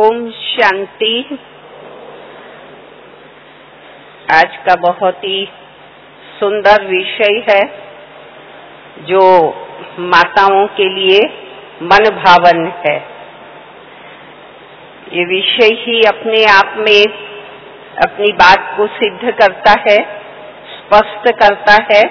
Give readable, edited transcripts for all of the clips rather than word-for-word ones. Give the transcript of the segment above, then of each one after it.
ओम शांति। आज का बहुत ही सुंदर विषय है जो माताओं के लिए मन भावन है। ये विषय ही अपने आप में अपनी बात को सिद्ध करता है, स्पष्ट करता है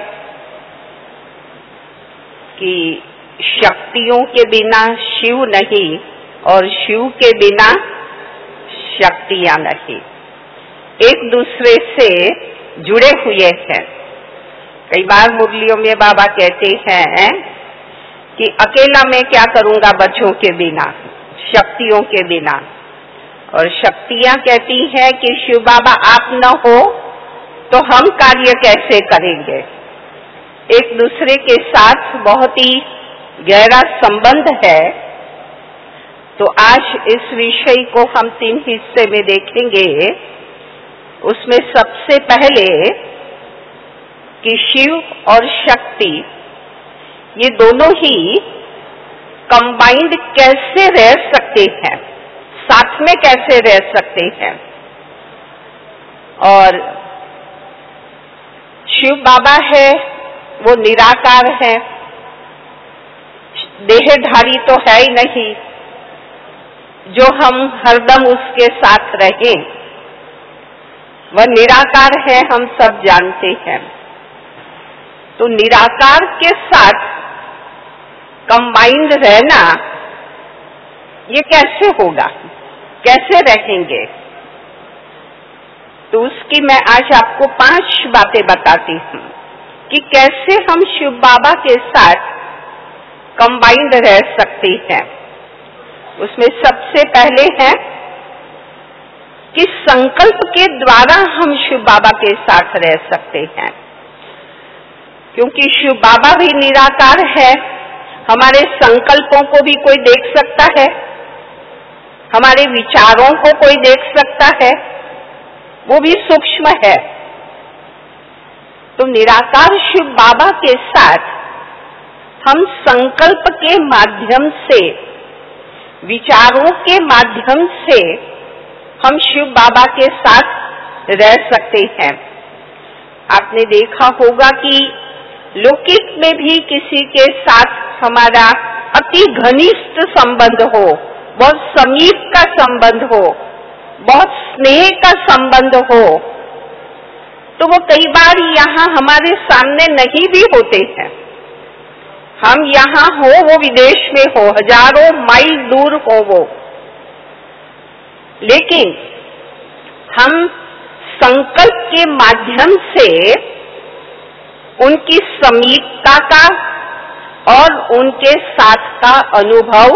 कि शक्तियों के बिना शिव नहीं और शिव के बिना शक्तियां नहीं, एक दूसरे से जुड़े हुए हैं। कई बार मुरलियों में बाबा कहते हैं कि अकेला मैं क्या करूंगा बच्चों के बिना, शक्तियों के बिना। और शक्तियां कहती हैं कि शिव बाबा आप न हो तो हम कार्य कैसे करेंगे। एक दूसरे के साथ बहुत ही गहरा संबंध है। तो आज इस विषय को हम 3 हिस्से में देखेंगे। उसमें सबसे पहले कि शिव और शक्ति ये दोनों ही कंबाइंड कैसे रह सकते हैं, साथ में कैसे रह सकते हैं। और शिव बाबा है वो निराकार है, देहधारी तो है ही नहीं जो हम हरदम उसके साथ रहें। वह निराकार है, हम सब जानते हैं। तो निराकार के साथ कंबाइंड रहना ये कैसे होगा, कैसे रहेंगे। तो उसकी मैं आज आपको 5 बातें बताती हूँ कि कैसे हम शिव बाबा के साथ कंबाइंड रह सकते हैं। उसमें सबसे पहले है कि संकल्प के द्वारा हम शिव बाबा के साथ रह सकते हैं, क्योंकि शिव बाबा भी निराकार है। हमारे संकल्पों को भी कोई देख सकता है, हमारे विचारों को कोई देख सकता है, वो भी सूक्ष्म है। तो निराकार शिव बाबा के साथ हम संकल्प के माध्यम से, विचारों के माध्यम से हम शिव बाबा के साथ रह सकते हैं। आपने देखा होगा कि लौकिक में भी किसी के साथ हमारा अति घनिष्ठ संबंध हो, बहुत समीप का संबंध हो, बहुत स्नेह का संबंध हो, तो वो कई बार यहाँ हमारे सामने नहीं भी होते हैं। हम यहाँ हो, वो विदेश में हो, हजारों माइल दूर हो वो, लेकिन हम संकल्प के माध्यम से उनकी समीपता का और उनके साथ का अनुभव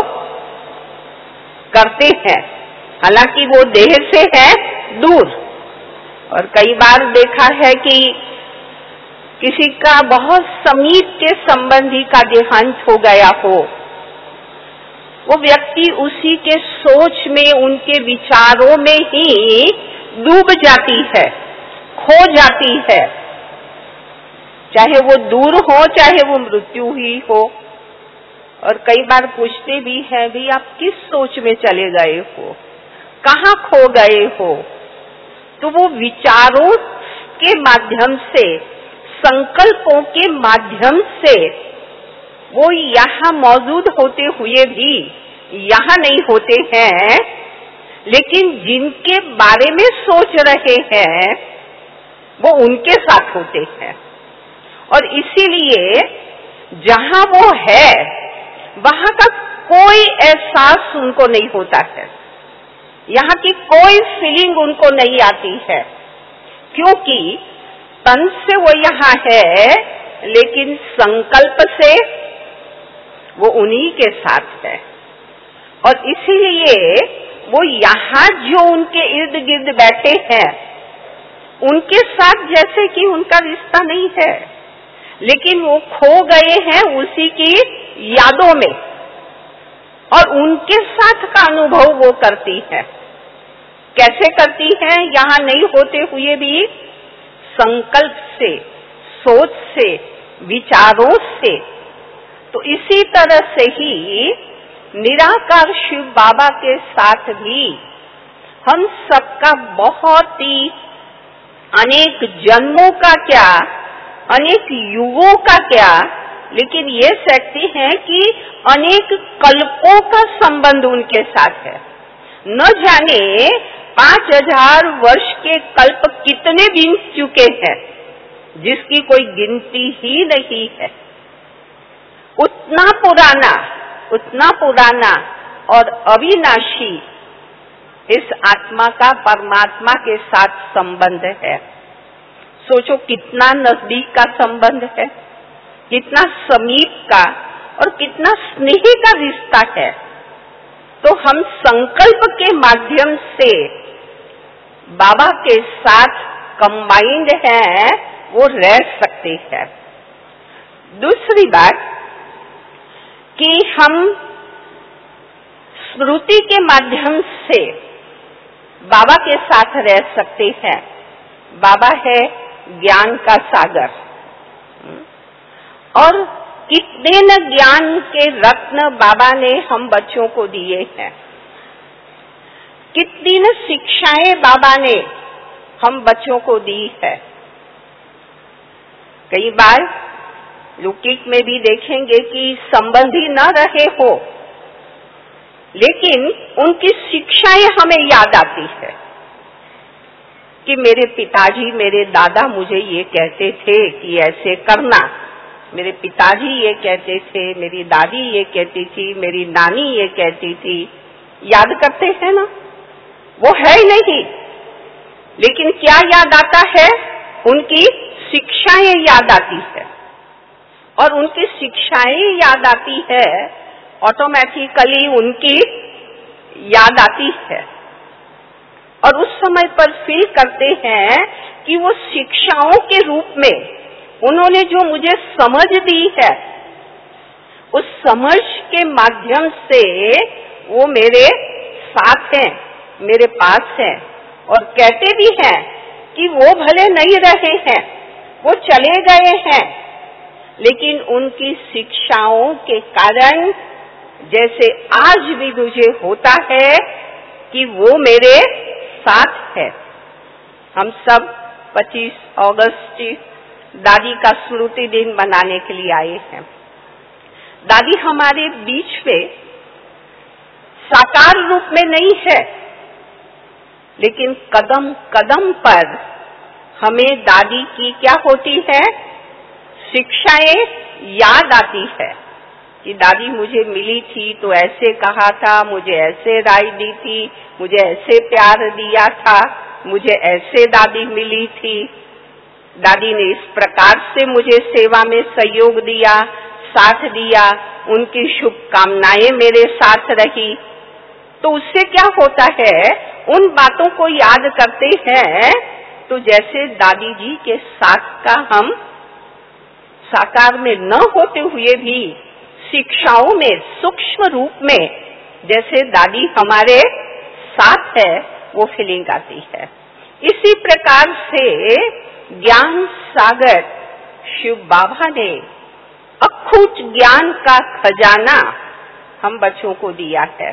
करते हैं। हालांकि वो देह से है दूर। और कई बार देखा है कि किसी का बहुत समीप के संबंधी का देहांत हो गया हो, वो व्यक्ति उसी के सोच में, उनके विचारों में ही डूब जाती है, खो जाती है। चाहे वो दूर हो, चाहे वो मृत्यु ही हो। और कई बार पूछते भी हैं, भी आप किस सोच में चले गए हो, कहाँ खो गए हो। तो वो विचारों के माध्यम से, संकल्पों के माध्यम से वो यहाँ मौजूद होते हुए भी यहाँ नहीं होते हैं, लेकिन जिनके बारे में सोच रहे हैं वो उनके साथ होते हैं। और इसीलिए जहाँ वो है वहाँ का कोई एहसास उनको नहीं होता है, यहाँ की कोई फीलिंग उनको नहीं आती है, क्योंकि तन से वो यहाँ है, लेकिन संकल्प से वो उन्हीं के साथ है। और इसीलिए वो यहाँ जो उनके इर्द गिर्द बैठे हैं उनके साथ जैसे कि उनका रिश्ता नहीं है, लेकिन वो खो गए हैं उसी की यादों में और उनके साथ का अनुभव वो करती है। कैसे करती है? यहाँ नहीं होते हुए भी संकल्प से, सोच से, विचारों से। तो इसी तरह से ही निराकार शिव बाबा के साथ भी हम सबका बहुत ही अनेक जन्मों का क्या, अनेक युगों का क्या, लेकिन ये सकते हैं कि अनेक कल्पों का संबंध उनके साथ है। न जाने 5000 वर्ष के कल्प कितने बीत चुके हैं, जिसकी कोई गिनती ही नहीं है। उतना पुराना और अविनाशी इस आत्मा का परमात्मा के साथ संबंध है। सोचो कितना नजदीक का संबंध है, कितना समीप का और कितना स्नेह का रिश्ता है। तो हम संकल्प के माध्यम से बाबा के साथ कंबाइंड हैं, वो रह सकते हैं। दूसरी बात कि हम स्मृति के माध्यम से बाबा के साथ रह सकते हैं। बाबा है ज्ञान का सागर, और कितने न ज्ञान के रत्न बाबा ने हम बच्चों को दिए हैं, कितनी न शिक्षाएं बाबा ने हम बच्चों को दी है। कई बार लौकिक में भी देखेंगे कि संबंधी न रहे हो, लेकिन उनकी शिक्षाएं हमें याद आती है कि मेरे पिताजी, मेरे दादा मुझे ये कहते थे कि ऐसे करना, मेरे पिताजी ये कहते थे, मेरी दादी ये कहती थी, मेरी नानी ये कहती थी। याद करते हैं ना? वो है ही नहीं, लेकिन क्या याद आता है? उनकी शिक्षाएं याद आती है, और उनकी शिक्षाएं याद आती है, ऑटोमेटिकली उनकी याद आती है, और उस समय पर फील करते हैं कि वो शिक्षाओं के रूप में उन्होंने जो मुझे समझ दी है, उस समझ के माध्यम से वो मेरे साथ हैं, मेरे पास हैं, और कहते भी हैं कि वो भले नहीं रहे हैं, वो चले गए हैं, लेकिन उनकी शिक्षाओं के कारण जैसे आज भी मुझे होता है कि वो मेरे साथ है। हम सब 25 अगस्त दादी का स्मृति दिन मनाने के लिए आए हैं। दादी हमारे बीच में साकार रूप में नहीं है, लेकिन कदम कदम पर हमें दादी की क्या होती है? शिक्षाएं याद आती है कि दादी मुझे मिली थी तो ऐसे कहा था, मुझे ऐसे राय दी थी, मुझे ऐसे प्यार दिया था, मुझे ऐसे दादी मिली थी, दादी ने इस प्रकार से मुझे सेवा में सहयोग दिया, साथ दिया, उनकी शुभकामनाएं मेरे साथ रही। तो उससे क्या होता है? उन बातों को याद करते हैं तो जैसे दादी जी के साथ का हम साकार में न होते हुए भी शिक्षाओं में सूक्ष्म रूप में जैसे दादी हमारे साथ है, वो फीलिंग आती है। इसी प्रकार से ज्ञान सागर शिव बाबा ने अखूट ज्ञान का खजाना हम बच्चों को दिया है।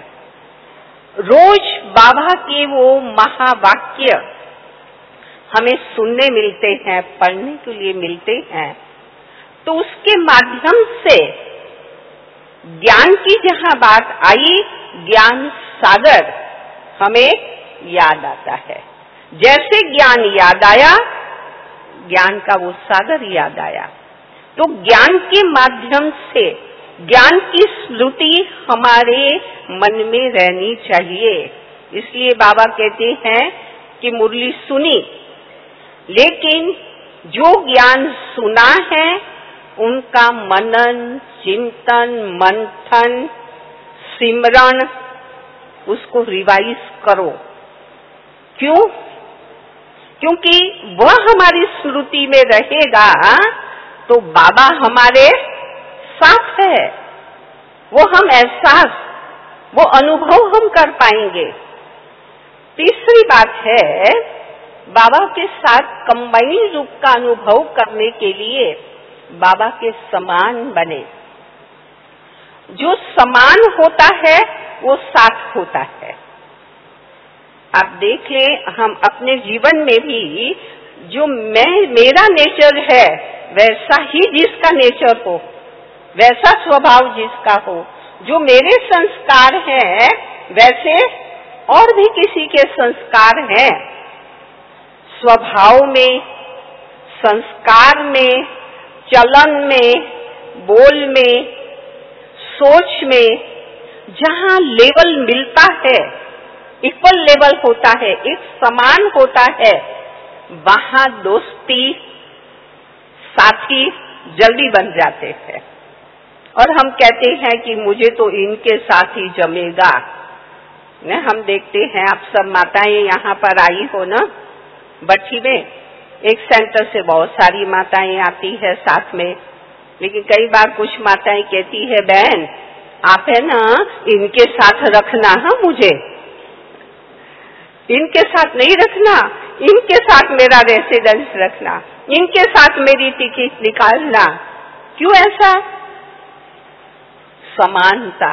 रोज बाबा के वो महावाक्य हमें सुनने मिलते हैं, पढ़ने के लिए मिलते हैं, तो उसके माध्यम से ज्ञान की जहाँ बात आई, ज्ञान सागर हमें याद आता है। जैसे ज्ञान याद आया, ज्ञान का वो सागर याद आया। तो ज्ञान के माध्यम से ज्ञान की स्मृति हमारे मन में रहनी चाहिए। इसलिए बाबा कहते हैं कि मुरली सुनी, लेकिन जो ज्ञान सुना है उनका मनन, चिंतन, मंथन, सिमरन, उसको रिवाइज करो। क्यों? क्योंकि वह हमारी स्मृति में रहेगा तो बाबा हमारे साथ है, वो हम एहसास, वो अनुभव हम कर पाएंगे। तीसरी बात है, बाबा के साथ कंबाइंड रूप का अनुभव करने के लिए बाबा के समान बने। जो समान होता है वो साथ होता है। आप देख लें, हम अपने जीवन में भी जो मेरा नेचर है वैसा ही जिसका नेचर हो, वैसा स्वभाव जिसका हो, जो मेरे संस्कार हैं वैसे और भी किसी के संस्कार हैं। स्वभाव में, संस्कार में, चलन में, बोल में, सोच में जहाँ लेवल मिलता है, इक्वल लेवल होता है, एक समान होता है, वहाँ दोस्ती, साथी जल्दी बन जाते हैं। और हम कहते हैं कि मुझे तो इनके साथ ही जमेगा। न, हम देखते हैं, आप सब माताएं यहाँ पर आई हो ना, बट्टी में एक सेंटर से बहुत सारी माताएं आती है साथ में, लेकिन कई बार कुछ माताएं कहती है, बहन आप है ना इनके साथ रखना, हाँ मुझे इनके साथ नहीं रखना, इनके साथ मेरा रेसिडेंस रखना, इनके साथ मेरी टिकट निकालना। क्यों ऐसा? समानता,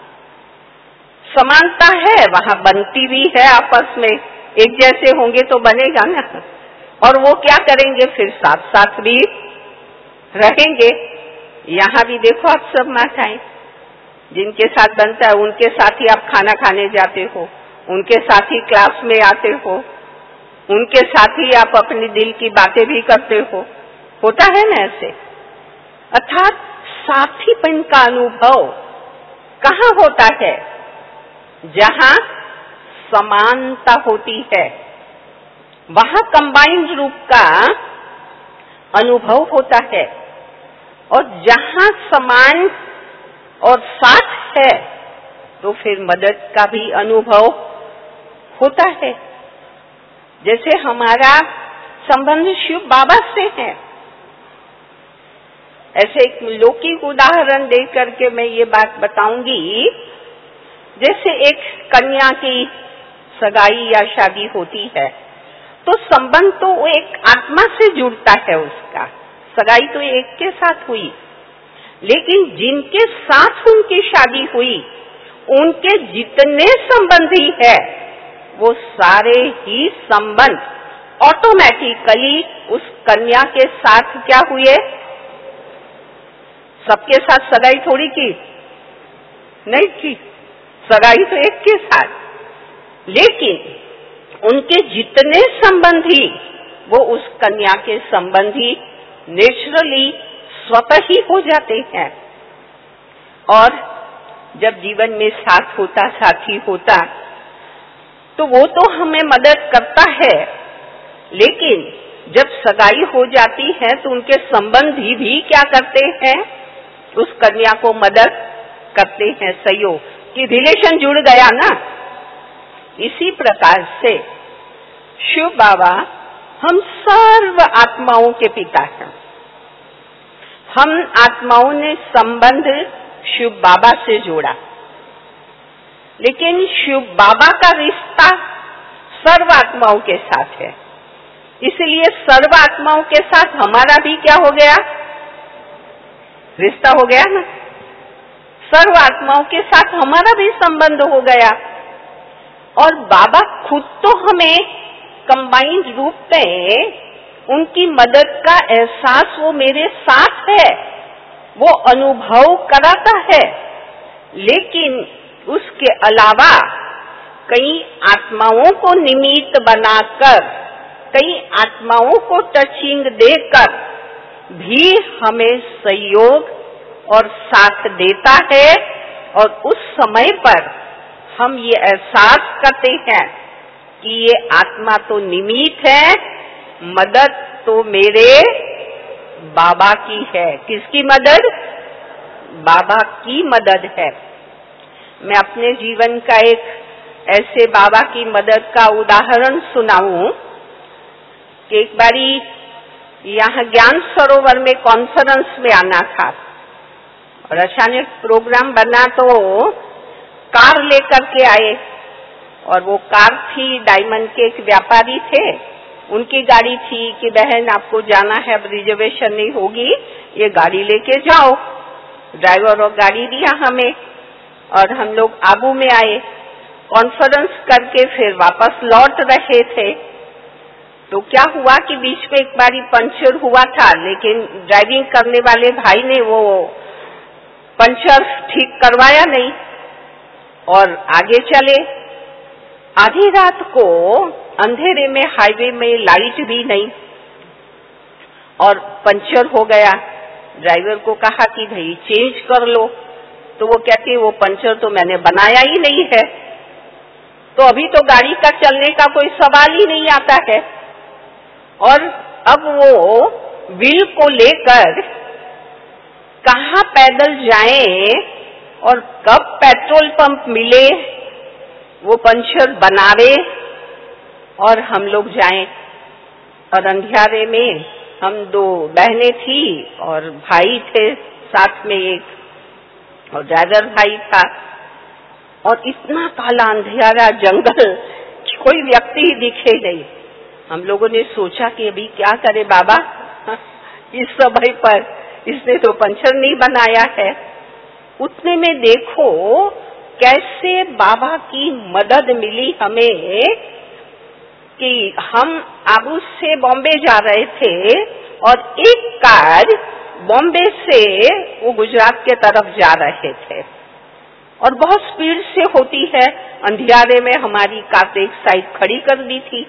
समानता है, वहां बनती भी है आपस में, एक जैसे होंगे तो बनेगा ना। और वो क्या करेंगे फिर, साथ साथ भी रहेंगे। यहाँ भी देखो आप सब माताएं, जिनके साथ बनता है उनके साथ ही आप खाना खाने जाते हो, उनके साथ ही क्लास में आते हो, उनके साथ ही आप अपने दिल की बातें भी करते हो, होता है ना ऐसे। अर्थात साथीपन का अनुभव कहाँ होता है? जहाँ समानता होती है, वहाँ कंबाइंड रूप का अनुभव होता है। और जहाँ समान और साथ है तो फिर मदद का भी अनुभव होता है। जैसे हमारा संबंध शिव बाबा से है, ऐसे एक लौकिक उदाहरण दे करके मैं ये बात बताऊंगी। जैसे एक कन्या की सगाई या शादी होती है तो संबंध तो वो एक आत्मा से जुड़ता है उसका। सगाई तो एक के साथ हुई, लेकिन जिनके साथ उनकी शादी हुई उनके जितने संबंधी है वो सारे ही संबंध ऑटोमेटिकली उस कन्या के साथ क्या हुए? सबके साथ सगाई थोड़ी की, नहीं की, सगाई तो एक के साथ, लेकिन उनके जितने संबंधी वो उस कन्या के संबंधी नेचुरली स्वतः ही हो जाते हैं। और जब जीवन में साथ होता, साथी होता, तो वो तो हमें मदद करता है, लेकिन जब सगाई हो जाती है तो उनके संबंधी भी क्या करते हैं? उस कन्या को मदद करते हैं, सहयोग कि रिलेशन जुड़ गया ना। इसी प्रकार से शिव बाबा हम सर्व आत्माओं के पिता हैं। हम आत्माओं ने संबंध शिव बाबा से जोड़ा, लेकिन शिव बाबा का रिश्ता सर्व आत्माओं के साथ है। इसलिए सर्व आत्माओं के साथ हमारा भी क्या हो गया? रिश्ता हो गया ना। सर्व आत्माओं के साथ हमारा भी संबंध हो गया। और बाबा खुद तो हमें कंबाइंड रूप में उनकी मदद का एहसास वो मेरे साथ है, वो अनुभव कराता है। लेकिन उसके अलावा कई आत्माओं को निमित्त बनाकर, कई आत्माओं को टचिंग देकर भी हमें सहयोग और साथ देता है। और उस समय पर हम ये एहसास करते हैं कि ये आत्मा तो निमित्त है, मदद तो मेरे बाबा की है। किसकी मदद? बाबा की मदद है। मैं अपने जीवन का एक ऐसे बाबा की मदद का उदाहरण सुनाऊं कि एक बारी यहाँ ज्ञान सरोवर में कॉन्फ्रेंस में आना था और अचानक प्रोग्राम बना तो कार लेकर के आए। और वो कार थी, डायमंड के एक व्यापारी थे, उनकी गाड़ी थी कि बहन आपको जाना है, अब रिजर्वेशन नहीं होगी, ये गाड़ी लेके जाओ। ड्राइवर और गाड़ी दिया हमें और हम लोग आबू में आए। कॉन्फ्रेंस करके फिर वापस लौट रहे थे तो क्या हुआ कि बीच में एक बारी पंचर हुआ था, लेकिन ड्राइविंग करने वाले भाई ने वो पंचर ठीक करवाया नहीं और आगे चले। आधी रात को अंधेरे में हाईवे में लाइट भी नहीं और पंचर हो गया। ड्राइवर को कहा कि भाई चेंज कर लो, तो वो कहते वो पंचर तो मैंने बनाया ही नहीं है, तो अभी तो गाड़ी का चलने का कोई सवाल ही नहीं आता है। और अब वो व्हील को लेकर कहाँ पैदल जाएं और कब पेट्रोल पंप मिले वो पंचर बनावे और हम लोग जाएं। और अंधियारे में हम 2 बहनें थी और भाई थे साथ में एक और ड्राइवर भाई था और इतना काला अंधियारा जंगल कि कोई व्यक्ति ही दिखे नहीं। हम लोगों ने सोचा कि अभी क्या करे बाबा इस समय पर, इसने तो पंचर नहीं बनाया है। उतने में देखो कैसे बाबा की मदद मिली हमें कि हम आबू से बॉम्बे जा रहे थे और एक कार बॉम्बे से वो गुजरात के तरफ जा रहे थे और बहुत स्पीड से होती है। अंधियारे में हमारी कार एक साइड खड़ी कर दी थी,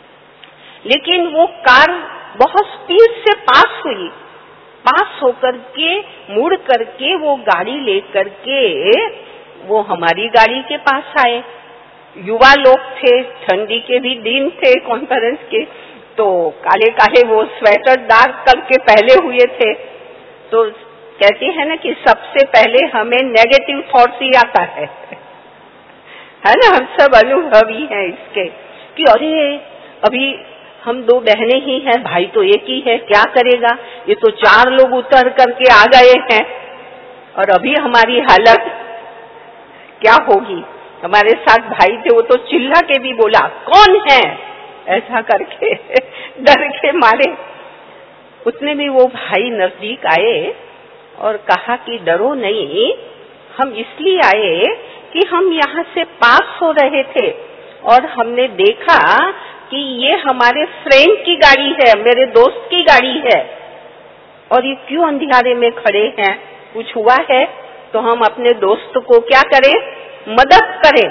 लेकिन वो कार बहुत स्पीड से पास हुई। पास होकर के मुड़ करके वो गाड़ी लेकर के वो हमारी गाड़ी के पास आए। युवा लोग थे, ठंडी के भी दिन थे कॉन्फ्रेंस के, तो काले काले वो स्वेटर डार्क करके पहले हुए थे। तो कहते हैं ना कि सबसे पहले हमें नेगेटिव थॉट्स ही आता है ना। हम सब अनुभवी हैं इसके कि अरे अभी हम 2 बहनें ही हैं, भाई तो एक ही है, क्या करेगा, ये तो 4 लोग उतर करके आ गए हैं और अभी हमारी हालत क्या होगी। हमारे साथ भाई थे, वो तो चिल्ला के भी बोला कौन है, ऐसा करके डर के मारे। उतने में वो भाई नजदीक आए और कहा कि डरो नहीं, हम इसलिए आए कि हम यहाँ से पास हो रहे थे और हमने देखा कि ये हमारे फ्रेंड की गाड़ी है, मेरे दोस्त की गाड़ी है और ये क्यों अंधियारे में खड़े हैं, कुछ हुआ है तो हम अपने दोस्त को क्या करें, मदद करें,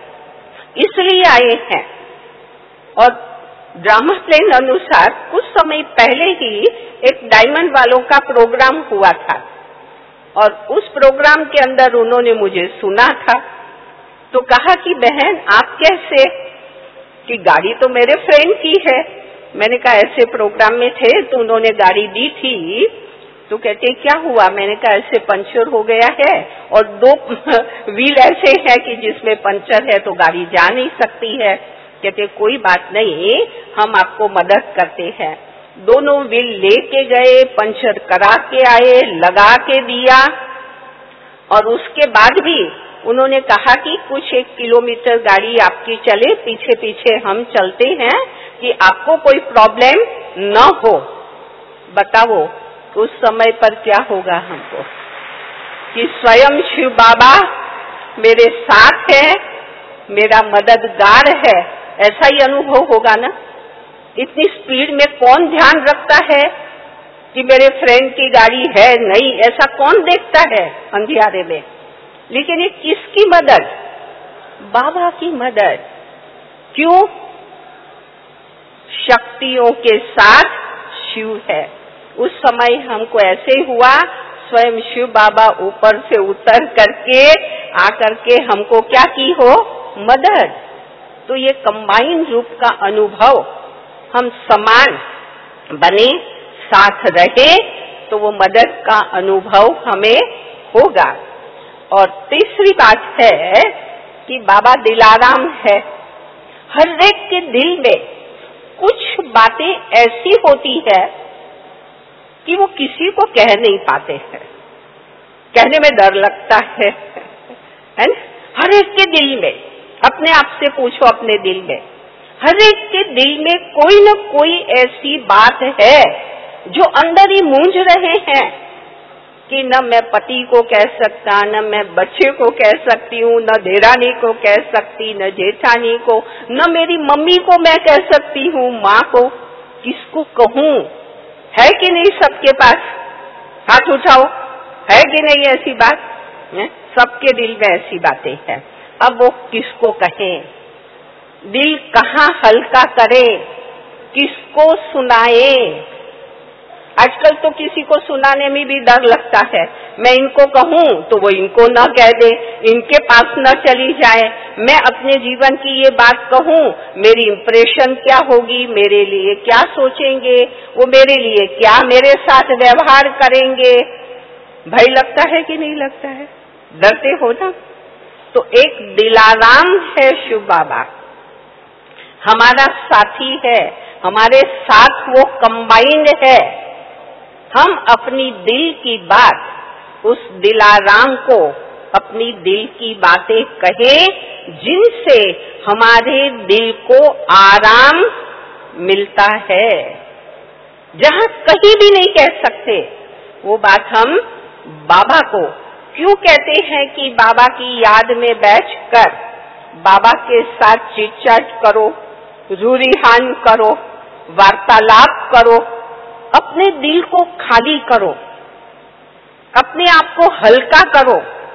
इसलिए आए हैं। और ड्रामा प्लान अनुसार कुछ समय पहले ही एक डायमंड वालों का प्रोग्राम हुआ था और उस प्रोग्राम के अंदर उन्होंने मुझे सुना था तो कहा कि बहन आप कैसे, कि गाड़ी तो मेरे फ्रेंड की है। मैंने कहा ऐसे प्रोग्राम में थे तो उन्होंने गाड़ी दी थी, तो कहते क्या हुआ, मैंने कहा ऐसे पंचर हो गया है और 2 व्हील ऐसे हैं कि जिसमें पंचर है तो गाड़ी जा नहीं सकती है। कहते कोई बात नहीं, हम आपको मदद करते हैं। दोनों व्हील लेके गए, पंचर करा के आए, लगा के दिया और उसके बाद भी उन्होंने कहा कि कुछ 1 किलोमीटर गाड़ी आपकी चले, पीछे पीछे हम चलते हैं कि आपको कोई प्रॉब्लम न हो। बताओ उस समय पर क्या होगा हमको कि स्वयं शिव बाबा मेरे साथ है, मेरा मददगार है, ऐसा ही अनुभव होगा ना। इतनी स्पीड में कौन ध्यान रखता है कि मेरे फ्रेंड की गाड़ी है नहीं, ऐसा कौन देखता है अंधियारे में। लेकिन ये किसकी मदद, बाबा की मदद। क्यों, शक्तियों के साथ शिव है। उस समय हमको ऐसे हुआ, स्वयं शिव बाबा ऊपर से उतर करके आकर के हमको क्या की हो, मदद। तो ये कंबाइन रूप का अनुभव, हम समान बने, साथ रहे तो वो मदद का अनुभव हमें होगा। और तीसरी बात है कि बाबा दिलाराम है। हर एक के दिल में कुछ बातें ऐसी होती है कि वो किसी को कह नहीं पाते हैं, कहने में डर लगता है ना। हर एक के दिल में, अपने आप से पूछो अपने दिल में, हर एक के दिल में कोई न कोई ऐसी बात है जो अंदर ही मूंझ रहे हैं कि न मैं पति को कह सकता, न मैं बच्चे को कह सकती हूँ, न देरानी को कह सकती, न जेठानी को, न मेरी मम्मी को मैं कह सकती हूँ, माँ को। किसको कहूँ? है कि नहीं सबके पास? हाथ उठाओ, है कि नहीं ऐसी बात? सबके दिल में ऐसी बातें हैं। अब वो किसको कहें? दिल कहाँ हल्का करे? किसको सुनाए? आजकल तो किसी को सुनाने में भी डर लगता है। मैं इनको कहूँ तो वो इनको न कह दे, इनके पास न चली जाए। मैं अपने जीवन की ये बात कहूँ, मेरी इंप्रेशन क्या होगी, मेरे लिए क्या सोचेंगे, वो मेरे लिए क्या मेरे साथ व्यवहार करेंगे। भय लगता है कि नहीं लगता है? डरते हो ना? तो एक दिलाराम है शिव बाबा, हमारा साथी है, हमारे साथ वो कंबाइंड है। हम अपनी दिल की बात उस दिलाराम को अपनी दिल की बातें कहें, जिनसे हमारे दिल को आराम मिलता है। जहाँ कहीं भी नहीं कह सकते वो बात हम बाबा को क्यों कहते हैं कि बाबा की याद में बैठकर बाबा के साथ चिट-चाट करो, रूरिहान करो, वार्तालाप करो, अपने दिल को खाली करो, अपने आप को हल्का करो।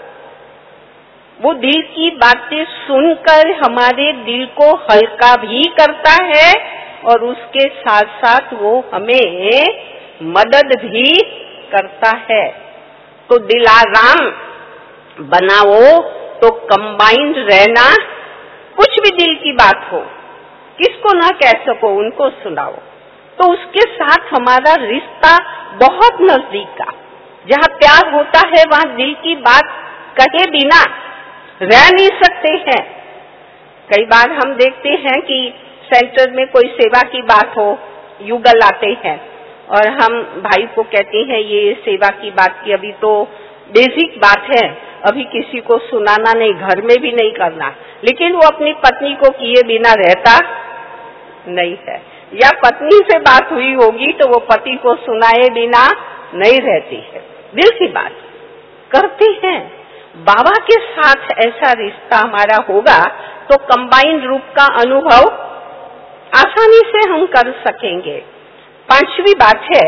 वो दिल की बातें सुनकर हमारे दिल को हल्का भी करता है और उसके साथ साथ वो हमें मदद भी करता है। तो दिलाराम बनाओ तो कंबाइंड रहना, कुछ भी दिल की बात हो, किसको ना कह सको उनको सुनाओ, तो उसके साथ हमारा रिश्ता बहुत नजदीक का। जहाँ प्यार होता है वहाँ दिल की बात कहे बिना रह नहीं सकते हैं। कई बार हम देखते हैं कि सेंटर में कोई सेवा की बात हो, युगल आते हैं और हम भाई को कहते हैं ये सेवा की बात की, अभी तो बेसिक बात है, अभी किसी को सुनाना नहीं, घर में भी नहीं करना। लेकिन वो अपनी पत्नी को किए बिना रहता नहीं है, या पत्नी से बात हुई होगी तो वो पति को सुनाए बिना नहीं रहती है। दिल की बात करते हैं। बाबा के साथ ऐसा रिश्ता हमारा होगा तो कंबाइंड रूप का अनुभव आसानी से हम कर सकेंगे। पांचवी बात है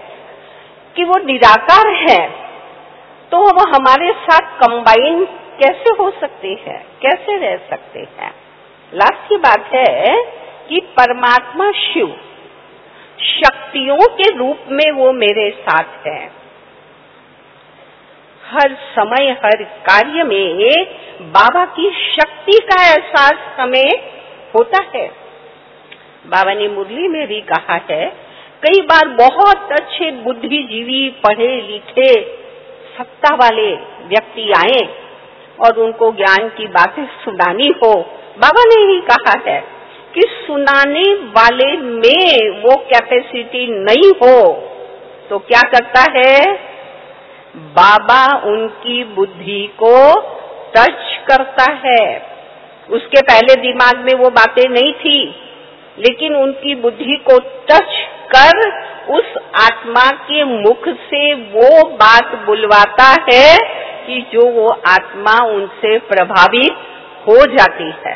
कि वो निराकार है, तो वो हमारे साथ कंबाइंड कैसे हो सकते हैं, कैसे रह सकते हैं। लास्ट की बात है कि परमात्मा शिव शक्तियों के रूप में वो मेरे साथ है। हर समय हर कार्य में बाबा की शक्ति का एहसास हमें होता है। बाबा ने मुरली में भी कहा है, कई बार बहुत अच्छे बुद्धिजीवी, पढ़े लिखे, सत्ता वाले व्यक्ति आए और उनको ज्ञान की बातें सुनानी हो, बाबा ने ही कहा है कि सुनाने वाले में वो कैपेसिटी नहीं हो तो क्या करता है, बाबा उनकी बुद्धि को टच करता है। उसके पहले दिमाग में वो बातें नहीं थी, लेकिन उनकी बुद्धि को टच कर उस आत्मा के मुख से वो बात बुलवाता है कि जो वो आत्मा उनसे प्रभावित हो जाती है।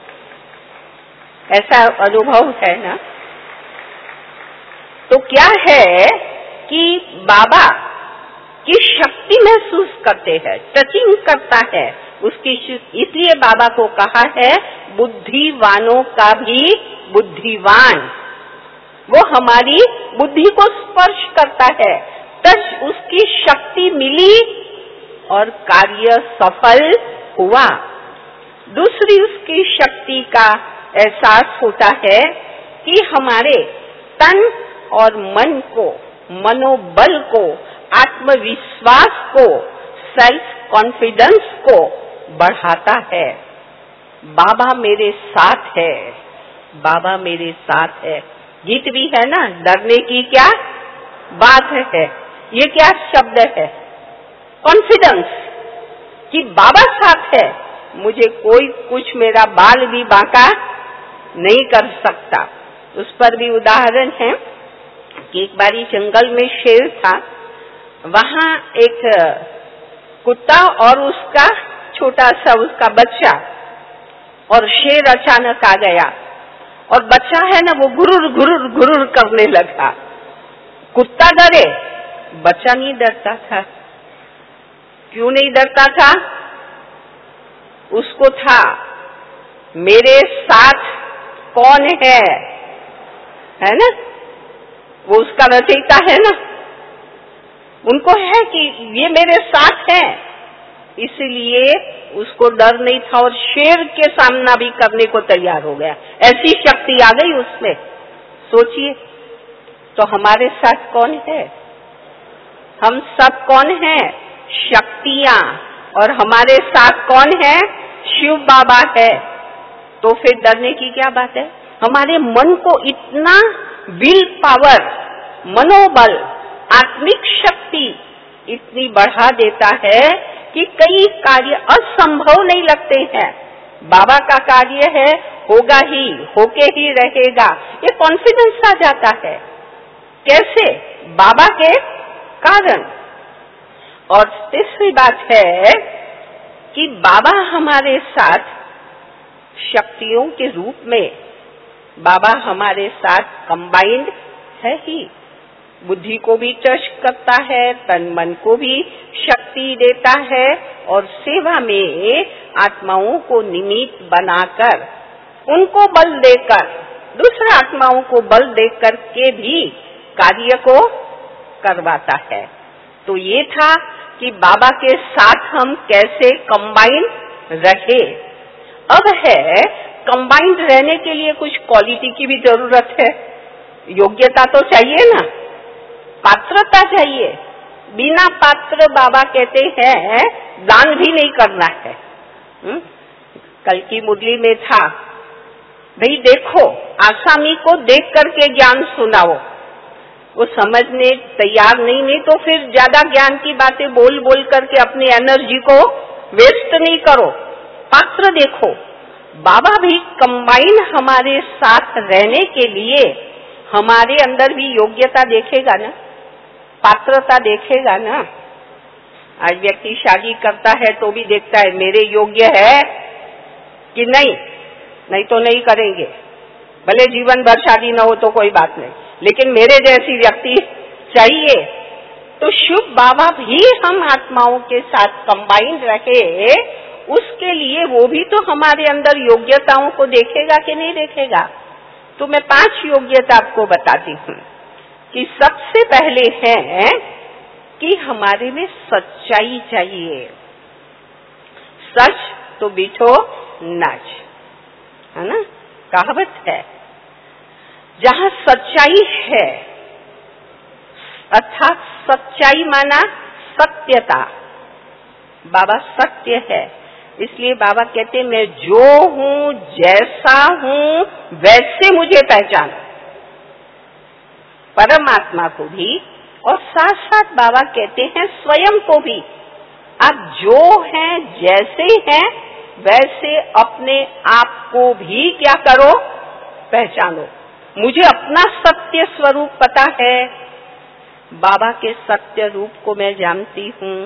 ऐसा अनुभव है ना? तो क्या है कि बाबा की शक्ति महसूस करते हैं, टचिंग करता है उसकी, इसलिए बाबा को कहा है बुद्धिवानों का भी बुद्धिवान। वो हमारी बुद्धि को स्पर्श करता है, टच, उसकी शक्ति मिली और कार्य सफल हुआ। दूसरी उसकी शक्ति का एहसास होता है कि हमारे तन और मन को, मनोबल को, आत्मविश्वास को, सेल्फ कॉन्फिडेंस को बढ़ाता है। बाबा मेरे साथ है, बाबा मेरे साथ है। गीत भी है ना, डरने की क्या बात है। ये क्या शब्द है? कॉन्फिडेंस कि बाबा साथ है, मुझे कोई कुछ, मेरा बाल भी बांका नहीं कर सकता। उस पर भी उदाहरण है कि एक बारी जंगल में शेर था वहां एक कुत्ता और उसका छोटा सा उसका बच्चा, और शेर अचानक आ गया और बच्चा है ना वो घुरुर घुरुर घुरुर करने लगा। कुत्ता डरे, बच्चा नहीं डरता था। क्यों नहीं डरता था? उसको था मेरे साथ कौन है ना, वो उसका रचयिता है ना, उनको है कि ये मेरे साथ है, इसलिए उसको डर नहीं था और शेर के सामना भी करने को तैयार हो गया। ऐसी शक्ति आ गई उसमें। सोचिए तो हमारे साथ कौन है? हम सब कौन हैं? शक्तियां। और हमारे साथ कौन है? शिव बाबा है। तो फिर डरने की क्या बात है? हमारे मन को इतना विल पावर, मनोबल, आत्मिक शक्ति इतनी बढ़ा देता है कि कई कार्य असंभव नहीं लगते हैं। बाबा का कार्य है, होगा ही, होके ही रहेगा, ये कॉन्फिडेंस आ जाता है। कैसे? बाबा के कारण। और तीसरी बात है कि बाबा हमारे साथ शक्तियों के रूप में, बाबा हमारे साथ कंबाइंड है ही। बुद्धि को भी टच करता है, तन मन को भी शक्ति देता है, और सेवा में आत्माओं को निमित्त बनाकर, उनको बल देकर, दूसरे आत्माओं को बल देकर के भी कार्य को करवाता है। तो ये था कि बाबा के साथ हम कैसे कंबाइन रहे। अब है कंबाइंड रहने के लिए कुछ क्वालिटी की भी जरूरत है। योग्यता तो चाहिए ना, पात्रता चाहिए। बिना पात्र बाबा कहते हैं दान भी नहीं करना है। कल की मुरली में था, भाई देखो आसामी को देख करके ज्ञान सुनाओ, वो समझने तैयार नहीं तो फिर ज्यादा ज्ञान की बातें बोल बोल करके अपनी एनर्जी को वेस्ट नहीं करो। पात्र देखो, बाबा भी कंबाइन हमारे साथ रहने के लिए हमारे अंदर भी योग्यता देखेगा ना, पात्रता देखेगा ना। आज व्यक्ति शादी करता है तो भी देखता है मेरे योग्य है कि नहीं तो नहीं करेंगे। भले जीवन भर शादी न हो तो कोई बात नहीं, लेकिन मेरे जैसी व्यक्ति चाहिए। तो शुभ बाबा भी हम आत्माओं के साथ कंबाइन रहे, उसके लिए वो भी तो हमारे अंदर योग्यताओं को देखेगा कि नहीं देखेगा। तो मैं 5 योग्यता आपको बताती हूँ कि सबसे पहले है कि हमारे में सच्चाई चाहिए। सच तो बिठो नाच, है ना, कहावत है। जहाँ सच्चाई है, अर्थात सच्चाई माना सत्यता, बाबा सत्य है, इसलिए बाबा कहते मैं जो हूँ, जैसा हूँ, वैसे मुझे पहचानो। परमात्मा को भी, और साथ साथ बाबा कहते हैं स्वयं को भी, आप जो हैं, जैसे हैं, वैसे अपने आप को भी क्या करो, पहचानो। मुझे अपना सत्य स्वरूप पता है, बाबा के सत्य रूप को मैं जानती हूँ।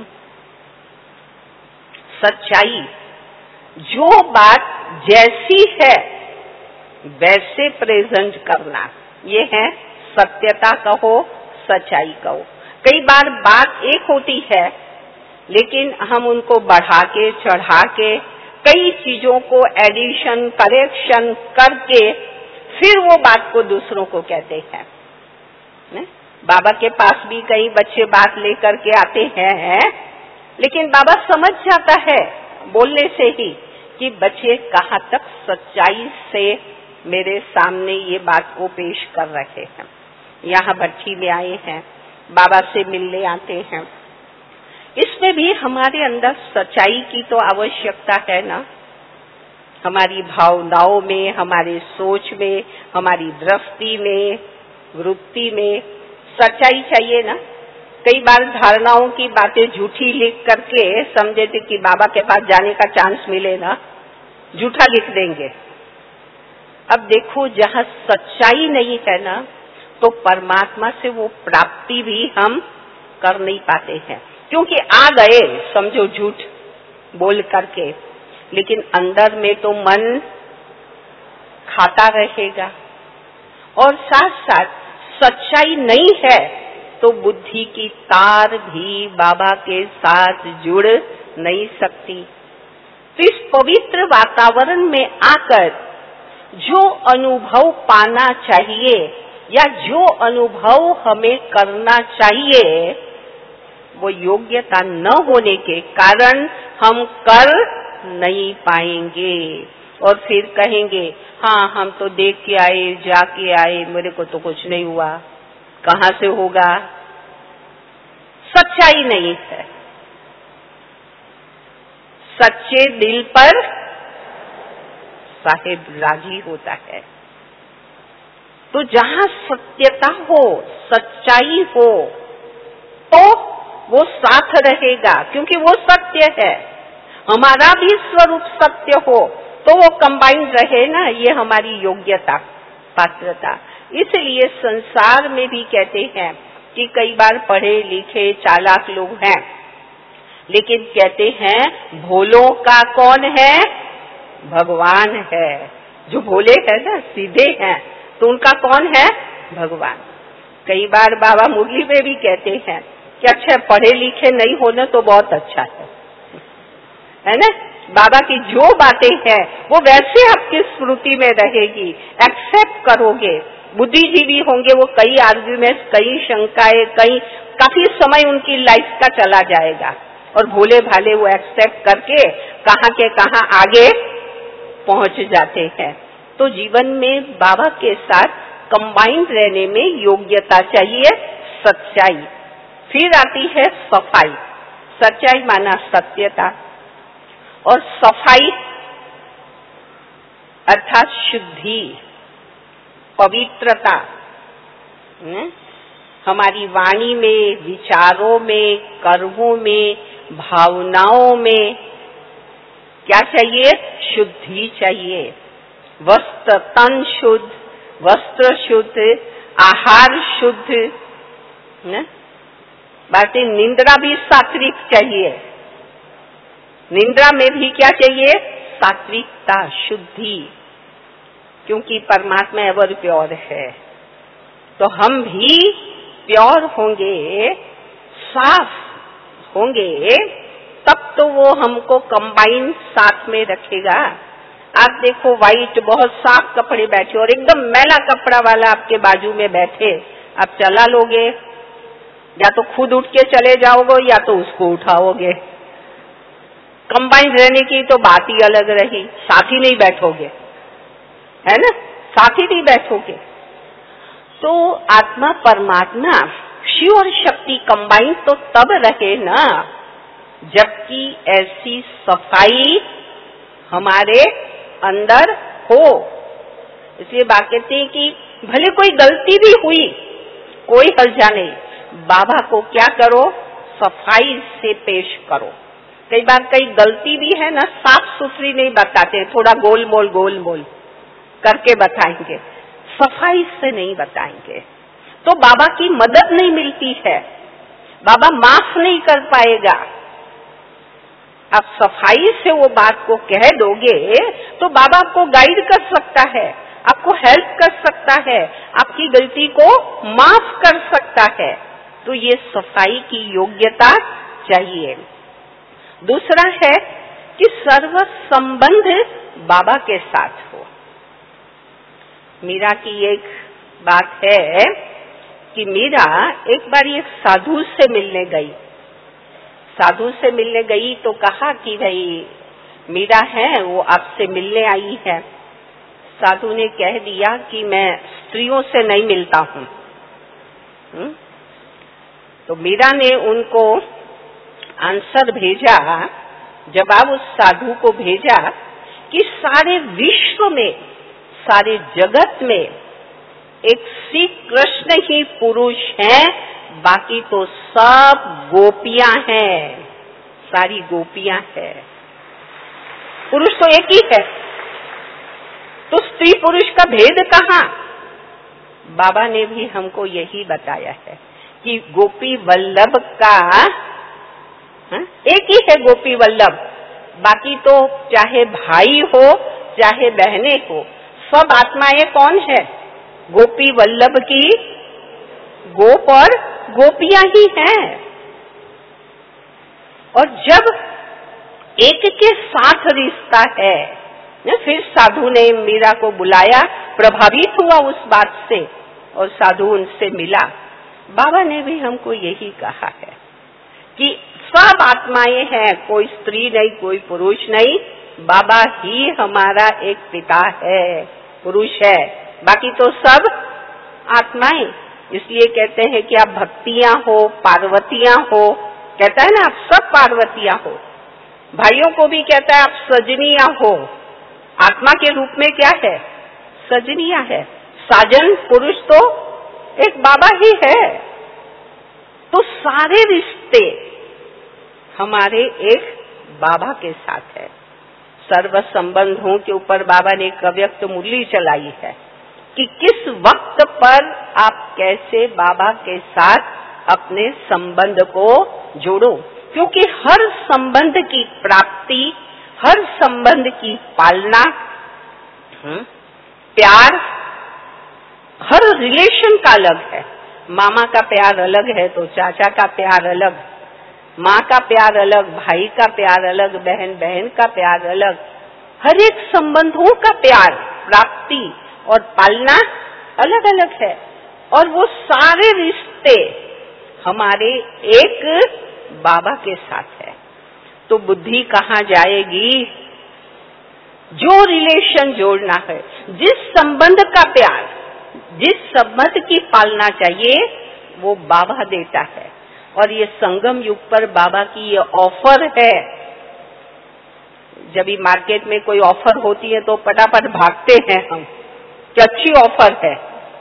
सच्चाई, जो बात जैसी है वैसे प्रेजेंट करना, ये है सत्यता कहो, सच्चाई कहो। कई बार बात एक होती है, लेकिन हम उनको बढ़ा के, चढ़ा के, कई चीजों को एडिशन, करेक्शन करके फिर वो बात को दूसरों को कहते हैं। ने? बाबा के पास भी कई बच्चे बात लेकर के आते हैं, लेकिन बाबा समझ जाता है बोलने से ही कि बच्चे कहाँ तक सच्चाई से मेरे सामने ये बात को पेश कर रहे हैं। यहाँ भट्टी में आए हैं, बाबा से मिलने आते हैं, इसमें भी हमारे अंदर सच्चाई की तो आवश्यकता है ना। हमारी भावनाओं में, हमारी सोच में, हमारी दृष्टि में, वृत्ति में सच्चाई चाहिए ना। कई बार धारणाओं की बातें झूठी लिख करके समझे थे कि बाबा के पास जाने का चांस मिले ना, झूठा लिख देंगे। अब देखो जहाँ सच्चाई नहीं है ना, तो परमात्मा से वो प्राप्ति भी हम कर नहीं पाते हैं, क्योंकि आ गए समझो झूठ बोल करके, लेकिन अंदर में तो मन खाता रहेगा। और साथ साथ सच्चाई नहीं है तो बुद्धि की तार भी बाबा के साथ जुड़ नहीं सकती। तो इस पवित्र वातावरण में आकर जो अनुभव पाना चाहिए या जो अनुभव हमें करना चाहिए, वो योग्यता न होने के कारण हम कर नहीं पाएंगे। और फिर कहेंगे हाँ हम तो देख के आए, जाके आए, मेरे को तो कुछ नहीं हुआ। कहाँ से होगा? सच्चाई नहीं है। सच्चे दिल पर साहेब राजी होता है। तो जहाँ सत्यता हो, सच्चाई हो, तो वो साथ रहेगा, क्योंकि वो सत्य है। हमारा भी स्वरूप सत्य हो तो वो कंबाइंड रहे ना, ये हमारी योग्यता, पात्रता। इसलिए संसार में भी कहते हैं कि कई बार पढ़े लिखे चालाक लोग हैं, लेकिन कहते हैं भोलों का कौन है? भगवान है। जो भोले हैं ना, सीधे हैं, तो उनका कौन है? भगवान। कई बार बाबा मुरली में भी कहते हैं कि अच्छा पढ़े लिखे नहीं होना तो बहुत अच्छा है ना। बाबा की जो बातें हैं वो वैसे आपकी स्मृति में रहेगी, एक्सेप्ट करोगे। बुद्धिजीवी होंगे वो कई आर्ग्यूमेंट्स, कई शंकाएं, कई काफी समय उनकी लाइफ का चला जाएगा, और भोले भाले वो एक्सेप्ट करके कहाँ के कहाँ आगे पहुंच जाते हैं। तो जीवन में बाबा के साथ कंबाइंड रहने में योग्यता चाहिए, सच्चाई। फिर आती है सफाई। सच्चाई माना सत्यता, और सफाई अर्थात शुद्धि, पवित्रता। हमारी वाणी में, विचारों में, कर्मों में, भावनाओं में क्या चाहिए? शुद्धि चाहिए। वस्त्र तन शुद्ध, वस्त्र शुद्ध, आहार शुद्ध, बातें। निंद्रा भी सात्विक चाहिए। निंद्रा में भी क्या चाहिए? सात्विकता, शुद्धि, क्योंकि परमात्मा एवर प्योर है। तो हम भी प्योर होंगे, साफ होंगे, तब तो वो हमको कंबाइन साथ में रखेगा। आप देखो व्हाइट बहुत साफ कपड़े बैठे और एकदम मैला कपड़ा वाला आपके बाजू में बैठे, आप चला लोगे? या तो खुद उठ के चले जाओगे या तो उसको उठाओगे। कंबाइन रहने की तो बात ही अलग रही, साथ ही नहीं बैठोगे, है ना, साथ ही नहीं बैठोगे। तो आत्मा परमात्मा, शिव और शक्ति कंबाइन तो तब रहे ना जबकि ऐसी सफाई हमारे अंदर हो। इसलिए बात कहते हैं कि भले कोई गलती भी हुई, कोई हर्जा नहीं, बाबा को क्या करो? सफाई से पेश करो। कई बार कई गलती भी है ना, साफ सुथरी नहीं बताते, थोड़ा गोल मोल करके बताएंगे, सफाई से नहीं बताएंगे, तो बाबा की मदद नहीं मिलती है, बाबा माफ नहीं कर पाएगा। आप सफाई से वो बात को कह दोगे तो बाबा आपको गाइड कर सकता है, आपको हेल्प कर सकता है, आपकी गलती को माफ कर सकता है। तो ये सफाई की योग्यता चाहिए। दूसरा है कि सर्व संबंध बाबा के साथ हो। मीरा की एक बात है कि मीरा एक बार एक साधु से मिलने गई। साधु से मिलने गई तो कहा कि भाई मीरा है वो आपसे मिलने आई है। साधु ने कह दिया कि मैं स्त्रियों से नहीं मिलता हूँ। तो मीरा ने उनको आंसर भेजा, जवाब उस साधु को भेजा कि सारे विश्व में, सारे जगत में एक श्री कृष्ण ही पुरुष हैं, बाकी तो सब गोपियां हैं, सारी गोपियां हैं। पुरुष तो एक ही है, तो स्त्री पुरुष का भेद कहाँ? बाबा ने भी हमको यही बताया है कि गोपी वल्लभ का एक ही है गोपी वल्लभ, बाकी तो चाहे भाई हो चाहे बहनें हो, सब आत्माएं कौन है? गोपी वल्लभ की गोप और गोपियां ही हैं। और जब एक के साथ रिश्ता है, फिर साधु ने मीरा को बुलाया, प्रभावित हुआ उस बात से और साधु उनसे मिला। बाबा ने भी हमको यही कहा है कि सब आत्माएं हैं, कोई स्त्री नहीं, कोई पुरुष नहीं, बाबा ही हमारा एक पिता है, पुरुष है, बाकी तो सब आत्माएं। इसलिए कहते हैं कि आप भक्तियां हो, पार्वतियां हो, कहता है ना आप सब पार्वतियां हो। भाइयों को भी कहता है आप सजनियां हो, आत्मा के रूप में क्या है? सजनियां है। साजन पुरुष तो एक बाबा ही है। तो सारे रिश्ते हमारे एक बाबा के साथ है। सर्व संबंधों के ऊपर बाबा ने एक अव्यक्त मूल्य चलाई है कि किस वक्त पर आप कैसे बाबा के साथ अपने संबंध को जोड़ो, क्योंकि हर संबंध की प्राप्ति, हर संबंध की पालना, प्यार हर रिलेशन का अलग है। मामा का प्यार अलग है तो चाचा का प्यार अलग, माँ का प्यार अलग, भाई का प्यार अलग, बहन बहन का प्यार अलग। हर एक संबंधों का प्यार, प्राप्ति और पालना अलग अलग है। और वो सारे रिश्ते हमारे एक बाबा के साथ है। तो बुद्धि कहाँ जाएगी? जो रिलेशन जोड़ना है, जिस संबंध का प्यार, जिस संबंध की पालना चाहिए, वो बाबा देता है। और ये संगम युग पर बाबा की ये ऑफर है। जब भी मार्केट में कोई ऑफर होती है तो फटाफट भागते हैं हम कि अच्छी ऑफर है,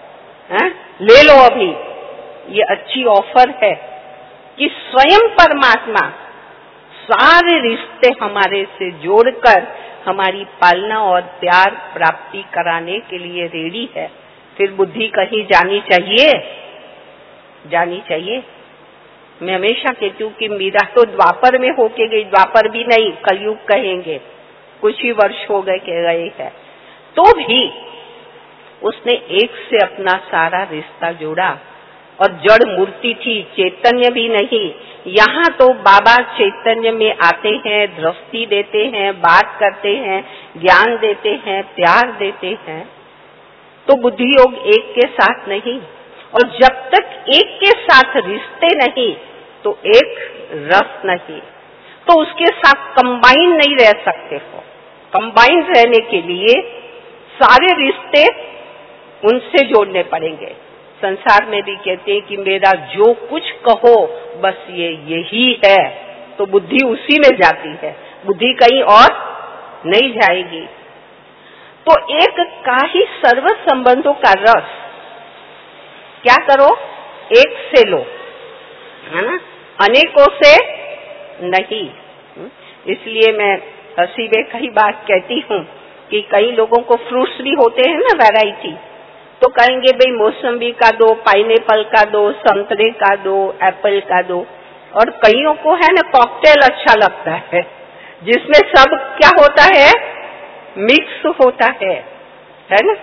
ले लो अभी। ये अच्छी ऑफर है कि स्वयं परमात्मा सारे रिश्ते हमारे से जोड़कर हमारी पालना और प्यार प्राप्ति कराने के लिए रेडी है। फिर बुद्धि कहीं जानी चाहिए, जानी चाहिए। मैं हमेशा कहती हूँ कि मीरा तो द्वापर में होके गई, द्वापर भी नहीं, कलयुग कहेंगे, कुछ ही वर्ष हो गए के गए हैं, तो भी उसने एक से अपना सारा रिश्ता जोड़ा। और जड़ मूर्ति थी, चैतन्य भी नहीं। यहाँ तो बाबा चैतन्य में आते हैं, दृष्टि देते हैं, बात करते हैं, ज्ञान देते हैं, प्यार देते हैं। तो बुद्धि योग एक के साथ नहीं। और जब तक एक के साथ रिश्ते नहीं तो एक रस नहीं, तो उसके साथ कंबाइन नहीं रह सकते हो। कंबाइन रहने के लिए सारे रिश्ते उनसे जोड़ने पड़ेंगे। संसार में भी कहते हैं कि मेरा जो कुछ कहो बस ये यही है, तो बुद्धि उसी में जाती है, बुद्धि कहीं और नहीं जाएगी। तो एक का ही सर्व संबंधों का रस क्या करो, एक से लो, है ना, अनेकों से नहीं। इसलिए मैं हंसी में कई बार कहती हूँ कि कई लोगों को फ्रूट्स भी होते हैं ना, वैरायटी, तो कहेंगे भाई मौसम्बी का दो, पाइनएप्पल का दो, संतरे का दो, एप्पल का दो। और कईयों को है ना कॉकटेल अच्छा लगता है, जिसमें सब क्या होता है, मिक्स होता है ना।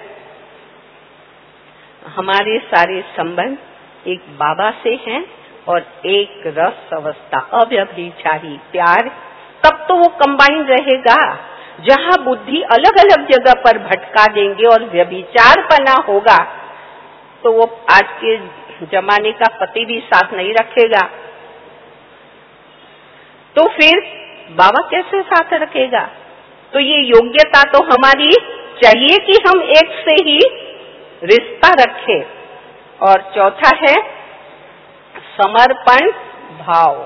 हमारे सारे संबंध एक बाबा से हैं और एक रस अवस्था, अव्यभिचारी प्यार, तब तो वो कंबाइन रहेगा। जहाँ बुद्धि अलग अलग जगह पर भटका देंगे और व्यभिचारपना होगा तो वो आज के जमाने का पति भी साथ नहीं रखेगा, तो फिर बाबा कैसे साथ रखेगा। तो ये योग्यता तो हमारी चाहिए कि हम एक से ही रिश्ता रखें। और चौथा है समर्पण भाव,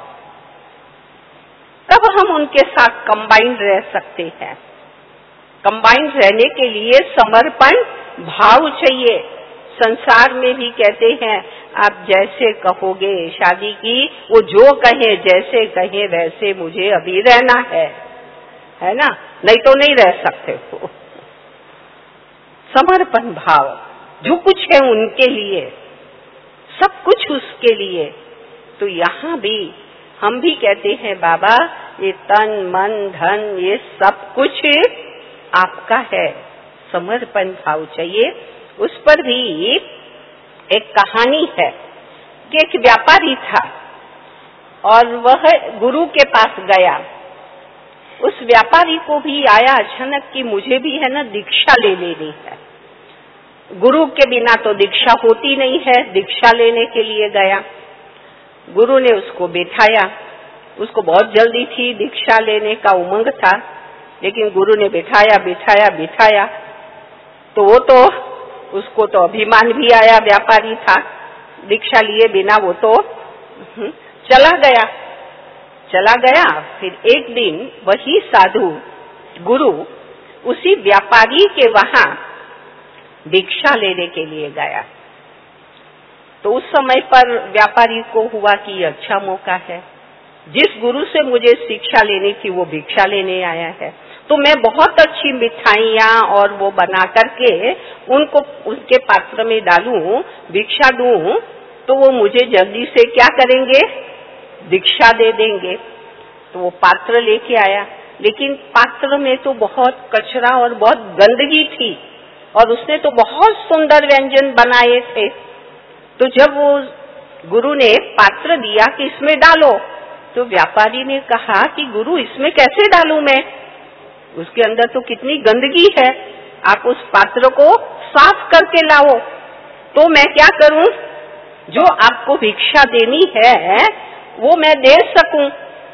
तब हम उनके साथ कंबाइन रह सकते हैं। कंबाइन रहने के लिए समर्पण भाव चाहिए। संसार में भी कहते हैं आप जैसे कहोगे शादी की, वो जो कहे जैसे कहे वैसे मुझे अभी रहना है ना, नहीं तो नहीं रह सकते हो। समर्पण भाव, जो कुछ है उनके लिए, सब कुछ कुछ उसके लिए। तो यहाँ भी हम भी कहते हैं बाबा ये तन मन धन ये सब कुछ आपका है, समर्पण भाव चाहिए। उस पर भी एक कहानी है कि एक व्यापारी था और वह गुरु के पास गया। उस व्यापारी को भी आया अचानक कि मुझे भी है ना दीक्षा ले लेनी है। गुरु के बिना तो दीक्षा होती नहीं है। दीक्षा लेने के लिए गया, गुरु ने उसको बैठाया। उसको बहुत जल्दी थी, दीक्षा लेने का उमंग था, लेकिन गुरु ने बिठाया। तो वो तो उसको तो अभिमान भी आया, व्यापारी था, दीक्षा लिए बिना वो तो चला गया। फिर एक दिन वही साधु गुरु उसी व्यापारी के वहां दीक्षा लेने के लिए गया। तो उस समय पर व्यापारी को हुआ कि अच्छा मौका है, जिस गुरु से मुझे शिक्षा लेनी थी वो भिक्षा लेने आया है, तो मैं बहुत अच्छी मिठाइयाँ और वो बना करके उनको उनके पात्र में डालूं, भिक्षा दूं, तो वो मुझे जल्दी से क्या करेंगे, दीक्षा दे देंगे। तो वो पात्र लेके आया, लेकिन पात्र में तो बहुत कचरा और बहुत गंदगी थी और उसने तो बहुत सुंदर व्यंजन बनाए थे। तो जब वो गुरु ने पात्र दिया कि इसमें डालो, तो व्यापारी ने कहा कि गुरु इसमें कैसे डालूं मैं, उसके अंदर तो कितनी गंदगी है, आप उस पात्र को साफ करके लाओ तो मैं क्या करूं, जो आपको भिक्षा देनी है वो मैं दे सकूं।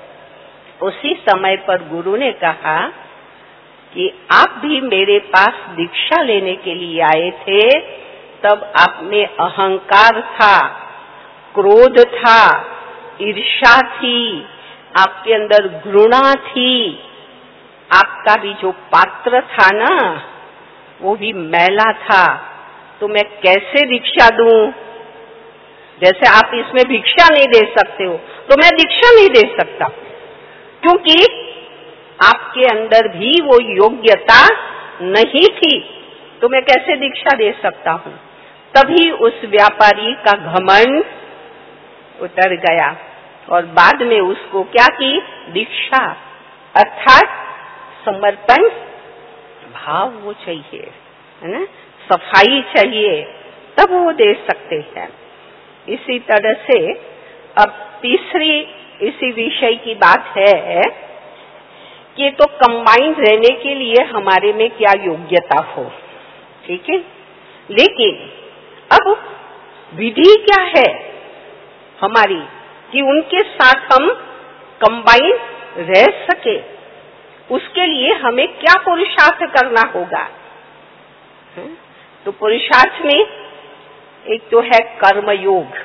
उसी समय पर गुरु ने कहा कि आप भी मेरे पास दीक्षा लेने के लिए आए थे, तब आप में अहंकार था, क्रोध था, ईर्ष्या थी, आपके अंदर घृणा थी, आपका भी जो पात्र था ना वो भी मैला था, तो मैं कैसे दीक्षा दूं। जैसे आप इसमें भिक्षा नहीं दे सकते हो तो मैं दीक्षा नहीं दे सकता, क्योंकि आपके अंदर भी वो योग्यता नहीं थी, तो मैं कैसे दीक्षा दे सकता हूँ। तभी उस व्यापारी का घमंड उतर गया और बाद में उसको क्या की, दीक्षा अर्थात समर्पण भाव वो चाहिए, है ना, सफाई चाहिए, तब वो दे सकते हैं। इसी तरह से अब तीसरी इसी विषय की बात है कि तो कंबाइंड रहने के लिए हमारे में क्या योग्यता हो, ठीक है, लेकिन अब विधि क्या है हमारी कि उनके साथ हम कंबाइंड रह सके, उसके लिए हमें क्या पुरुषार्थ करना होगा। तो पुरुषार्थ में एक तो है कर्म योग,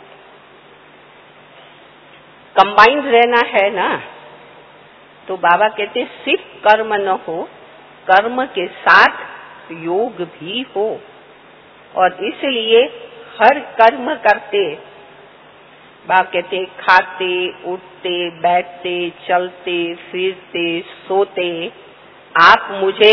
कंबाइंड रहना है ना, तो बाबा कहते सिर्फ कर्म न हो, कर्म के साथ योग भी हो, और इसलिए हर कर्म करते, बाबा कहते खाते उठते बैठते चलते फिरते सोते आप मुझे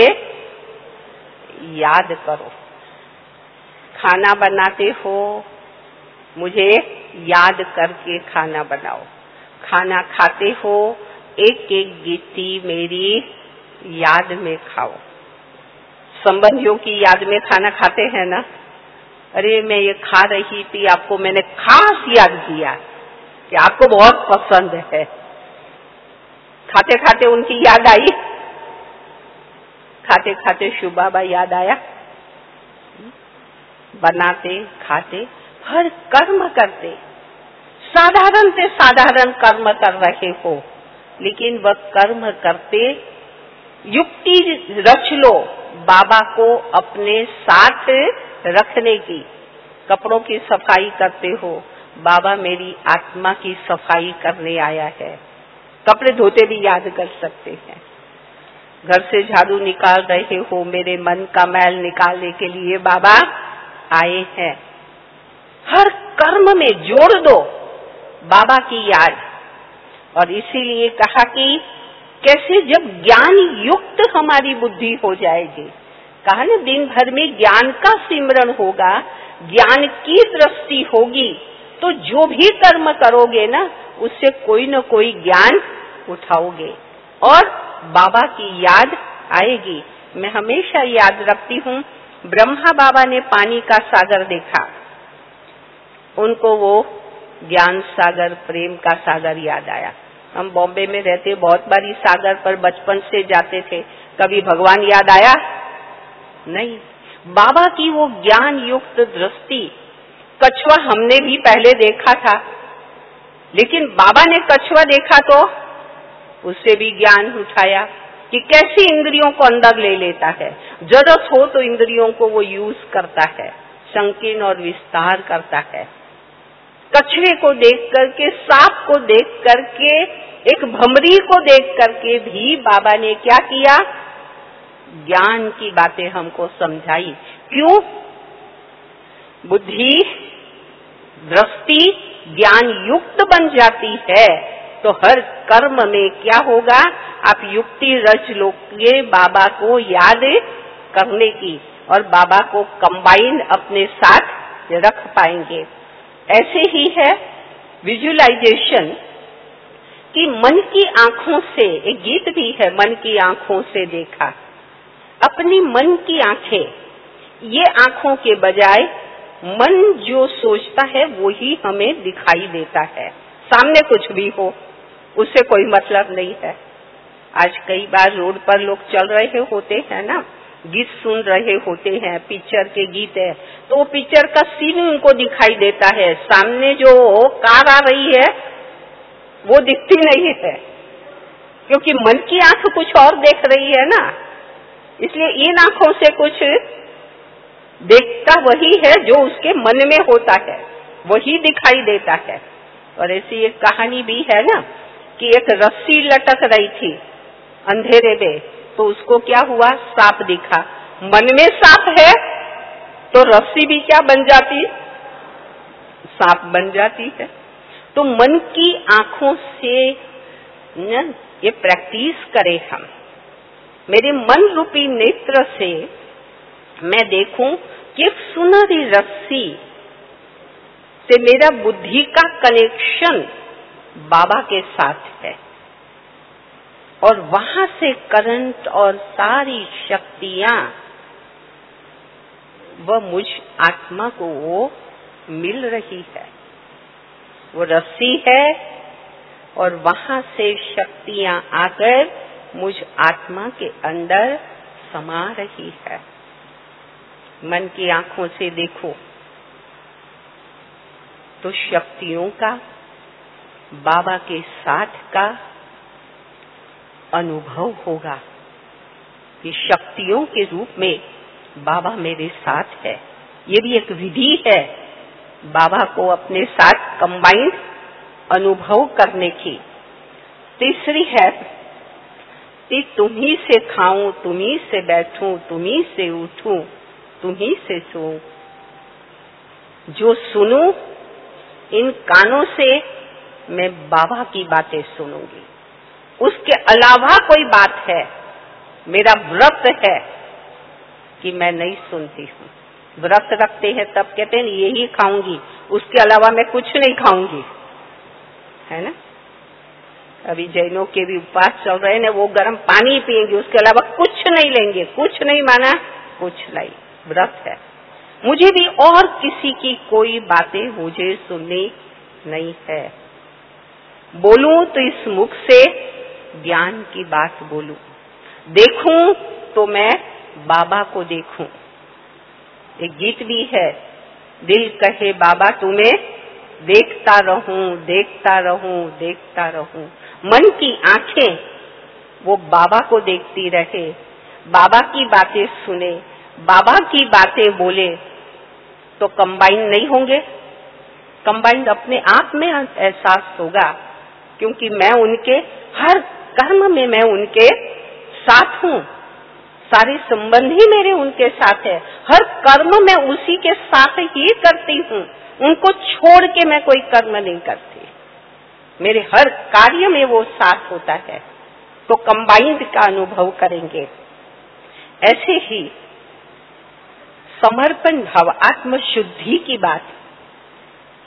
याद करो। खाना बनाते हो मुझे याद करके खाना बनाओ, खाना खाते हो एक एक गिट्टी मेरी याद में खाओ। संबंधियों की याद में खाना खाते हैं ना, अरे मैं ये खा रही थी, आपको मैंने खास याद किया कि आपको बहुत पसंद है, खाते खाते उनकी याद आई, खाते खाते शिव बाबा याद आया, बनाते खाते हर कर्म करते साधारण से साधारण कर्म कर रहे हो, लेकिन वह कर्म करते युक्ति रच लो बाबा को अपने साथ रखने की। कपड़ों की सफाई करते हो, बाबा मेरी आत्मा की सफाई करने आया है, कपड़े धोते भी याद कर सकते हैं। घर से झाड़ू निकाल रहे हो, मेरे मन का मैल निकालने के लिए बाबा आए हैं। हर कर्म में जोड़ दो बाबा की याद, और इसीलिए कहा कि कैसे जब ज्ञान युक्त हमारी बुद्धि हो जाएगी, कहा ना दिन भर में ज्ञान का सिमरण होगा, ज्ञान की दृष्टि होगी, तो जो भी कर्म करोगे ना, उससे कोई न कोई ज्ञान उठाओगे और बाबा की याद आएगी। मैं हमेशा याद रखती हूँ, ब्रह्मा बाबा ने पानी का सागर देखा, उनको वो ज्ञान सागर, प्रेम का सागर याद आया। हम बॉम्बे में रहते, बहुत बार इस सागर पर बचपन से जाते थे, कभी भगवान याद आया नहीं। बाबा की वो ज्ञान युक्त दृष्टि, कछुआ हमने भी पहले देखा था, लेकिन बाबा ने कछुआ देखा तो उससे भी ज्ञान उठाया कि कैसी इंद्रियों को अंदर ले लेता है। जरूरत हो तो इंद्रियों को वो यूज करता है, संकीर्ण और विस्तार करता है। कछुए को देख करके, सांप को देख करके, एक भमरी को देख करके भी बाबा ने क्या किया, ज्ञान की बातें हमको समझाई। क्यों? बुद्धि, दृष्टि ज्ञान युक्त बन जाती है तो हर कर्म में क्या होगा, आप युक्ति रच लोगे बाबा को याद करने की, और बाबा को कंबाइन अपने साथ रख पाएंगे। ऐसे ही है विजुअलाइजेशन कि मन की आंखों से, एक गीत भी है, मन की आंखों से देखा। अपनी मन की आंखें, ये आंखों के बजाय मन जो सोचता है वो ही हमें दिखाई देता है। सामने कुछ भी हो उससे कोई मतलब नहीं है। आज कई बार रोड पर लोग चल रहे होते हैं ना, गीत सुन रहे होते हैं, पिक्चर के गीत है, तो वो पिक्चर का सीन उनको दिखाई देता है, सामने जो कार आ रही है वो दिखती नहीं है, क्योंकि मन की आंख कुछ और देख रही है ना। इसलिए इन आंखों से कुछ देखता वही है जो उसके मन में होता है, वही दिखाई देता है। और ऐसी एक कहानी भी है ना कि एक रस्सी लटक रही थी अंधेरे में, तो उसको क्या हुआ, सांप दिखा। मन में सांप है तो रस्सी भी क्या बन जाती, सांप बन जाती है। तो मन की आंखों से न ये प्रैक्टिस करें हम। मेरे मन रूपी नेत्र से मैं देखूं कि सुनहरी रस्सी से मेरा बुद्धि का कनेक्शन बाबा के साथ है, और वहां से करंट और सारी शक्तियां वह मुझ आत्मा को वो मिल रही है। वो रस्सी है और वहां से शक्तियां आकर मुझ आत्मा के अंदर समा रही है। मन की आंखों से देखो तो शक्तियों का, बाबा के साथ का अनुभव होगा कि शक्तियों के रूप में बाबा मेरे साथ है। ये भी एक विधि है बाबा को अपने साथ कंबाइंड अनुभव करने की। तीसरी है कि तुम्ही से खाऊं, तुम्ही से बैठूं, तुम्ही से उठूं, तुम्ही से सोऊं। जो सुनूं, इन कानों से मैं बाबा की बातें सुनूंगी। उसके अलावा कोई बात है, मेरा व्रत है कि मैं नहीं सुनती हूँ। व्रत रखते हैं तब कहते हैं यही खाऊंगी, उसके अलावा मैं कुछ नहीं खाऊंगी, है ना। अभी जैनों के भी उपवास चल रहे हैं, वो गर्म पानी पिएंगे, उसके अलावा कुछ नहीं लेंगे। कुछ नहीं माना कुछ नहीं, व्रत है। मुझे भी और किसी की कोई बातें मुझे सुननी नहीं है। बोलूं तो इस मुख से ज्ञान की बात बोलूं, देखूं तो मैं बाबा को देखूं। एक गीत भी है, दिल कहे बाबा तुम्हें देखता रहूं, देखता रहूं, देखता रहूं। मन की आंखें वो बाबा को देखती रहे, बाबा की बातें सुने, बाबा की बातें बोले, तो कंबाइन नहीं होंगे। कंबाइंड अपने आप में एहसास होगा, क्योंकि मैं उनके हर कर्म में मैं उनके साथ हूँ। सारे संबंध ही मेरे उनके साथ है। हर कर्म मैं उसी के साथ ही करती हूँ, उनको छोड़ के मैं कोई कर्म नहीं करती। मेरे हर कार्य में वो साथ होता है, तो कंबाइंड का अनुभव करेंगे। ऐसे ही समर्पण भाव, आत्म शुद्धि की बात,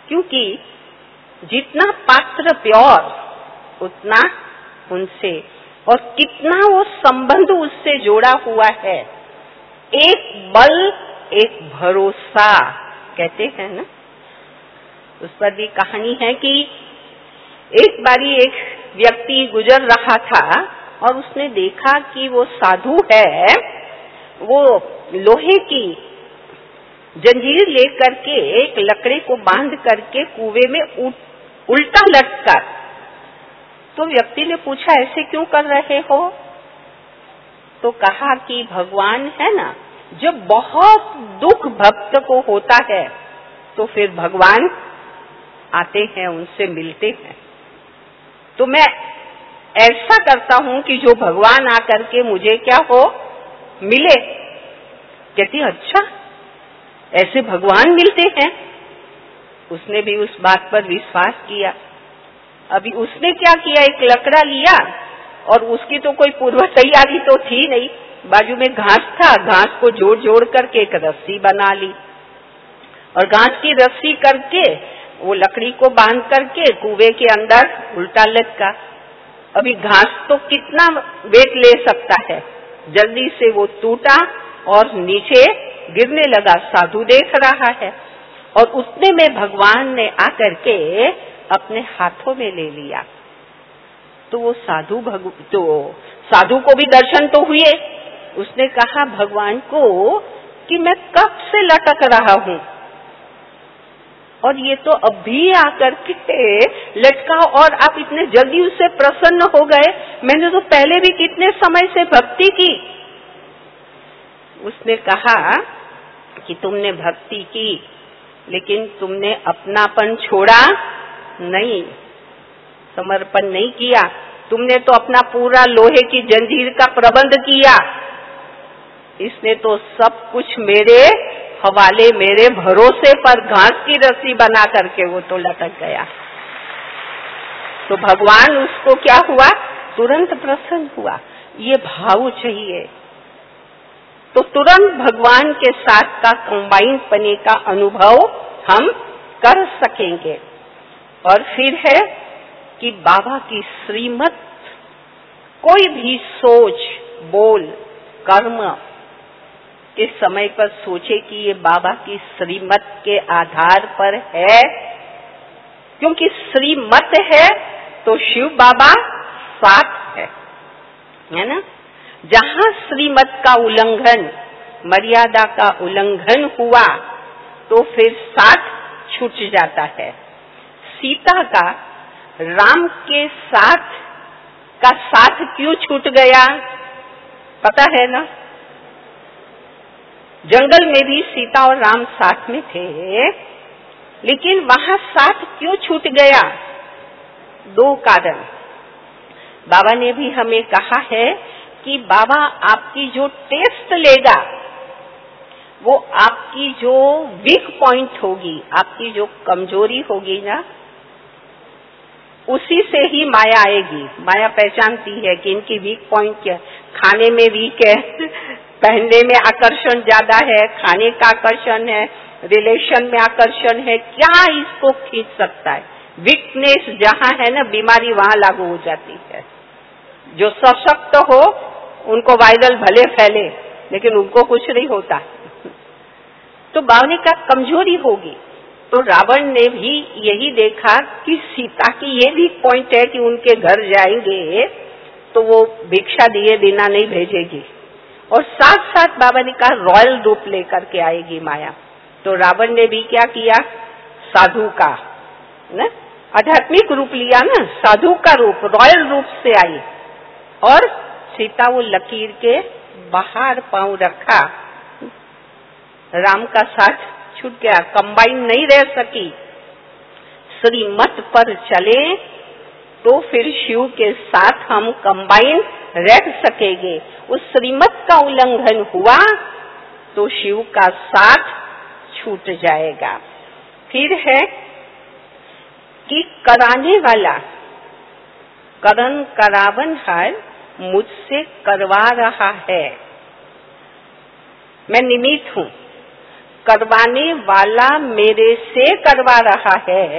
क्योंकि जितना पात्र प्योर उतना उनसे, और कितना वो संबंध उससे जोड़ा हुआ है। एक बल एक भरोसा कहते हैं ना, उस पर भी कहानी है कि एक बारी एक व्यक्ति गुजर रहा था और उसने देखा कि वो साधु है, वो लोहे की जंजीर लेकर के एक लकड़ी को बांध करके कुएं में उल्टा लटका। तो व्यक्ति ने पूछा, ऐसे क्यों कर रहे हो? तो कहा कि भगवान है ना, जब बहुत दुख भक्त को होता है तो फिर भगवान आते हैं, उनसे मिलते हैं। तो मैं ऐसा करता हूं कि जो भगवान आकर के मुझे क्या हो, मिले। कहती अच्छा, ऐसे भगवान मिलते हैं? उसने भी उस बात पर विश्वास किया। अभी उसने क्या किया, एक लकड़ा लिया और उसकी तो कोई पूर्व तैयारी तो थी नहीं, बाजू में घास था, घास को जोड़ जोड़ करके एक रस्सी बना ली और घास की रस्सी करके वो लकड़ी को बांध करके कुएं के अंदर उल्टा लटका। अभी घास तो कितना वेट ले सकता है, जल्दी से वो टूटा और नीचे गिरने लगा। साधु देख रहा है और उतने में भगवान ने आकर के अपने हाथों में ले लिया। तो वो साधु को भी दर्शन तो हुए। उसने कहा भगवान को कि मैं कब से लटक रहा हूं और ये तो अभी आकर के लटका और आप इतने जल्दी उससे प्रसन्न हो गए, मैंने तो पहले भी कितने समय से भक्ति की। उसने कहा कि तुमने भक्ति की लेकिन तुमने अपनापन छोड़ा नहीं, समर्पण नहीं किया। तुमने तो अपना पूरा लोहे की जंजीर का प्रबंध किया। इसने तो सब कुछ मेरे हवाले, मेरे भरोसे पर घास की रस्सी बना करके वो तो लटक गया। तो भगवान उसको क्या हुआ, तुरंत प्रसन्न हुआ। ये भाव चाहिए तो तुरंत भगवान के साथ का कंबाइन पने का अनुभव हम कर सकेंगे। और फिर है कि बाबा की श्रीमत, कोई भी सोच, बोल, कर्म के समय पर सोचे कि ये बाबा की श्रीमत के आधार पर है, क्योंकि श्रीमत है तो शिव बाबा साथ है ना। जहां श्रीमत का उल्लंघन, मर्यादा का उल्लंघन हुआ तो फिर साथ छूट जाता है। सीता का राम के साथ का साथ क्यों छूट गया, पता है ना? जंगल में भी सीता और राम साथ में थे, लेकिन वहां साथ क्यों छूट गया? दो कारण। बाबा ने भी हमें कहा है कि बाबा आपकी जो टेस्ट लेगा, वो आपकी जो वीक पॉइंट होगी, आपकी जो कमजोरी होगी ना, उसी से ही माया आएगी। माया पहचानती है कि इनकी वीक पॉइंट क्या, खाने में वीक है, पहनने में आकर्षण ज्यादा है, खाने का आकर्षण है, रिलेशन में आकर्षण है, क्या इसको खींच सकता है? वीकनेस जहाँ है ना, बीमारी वहाँ लागू हो जाती है। जो सशक्त हो उनको वायरल भले फैले, लेकिन उनको कुछ नहीं होता। तो बावने का कमजोरी होगी। तो रावण ने भी यही देखा कि सीता की ये भी पॉइंट है कि उनके घर जाएंगे तो वो भिक्षा दिए बिना नहीं भेजेगी, और साथ साथ बाबा ने कहा रॉयल रूप लेकर के आएगी माया। तो रावण ने भी क्या किया, साधु का ना आध्यात्मिक रूप लिया ना, साधु का रूप, रॉयल रूप से आई, और सीता वो लकीर के बाहर पांव रखा, राम का साथ छूट गया, कंबाइन नहीं रह सकी। श्रीमत पर चले तो फिर शिव के साथ हम कंबाइन रह सकेंगे। उस श्रीमत का उल्लंघन हुआ तो शिव का साथ छूट जाएगा। फिर है कि कराने वाला, करण करावन हर मुझसे करवा रहा है, मैं निमित्त हूं। करवाने वाला मेरे से करवा रहा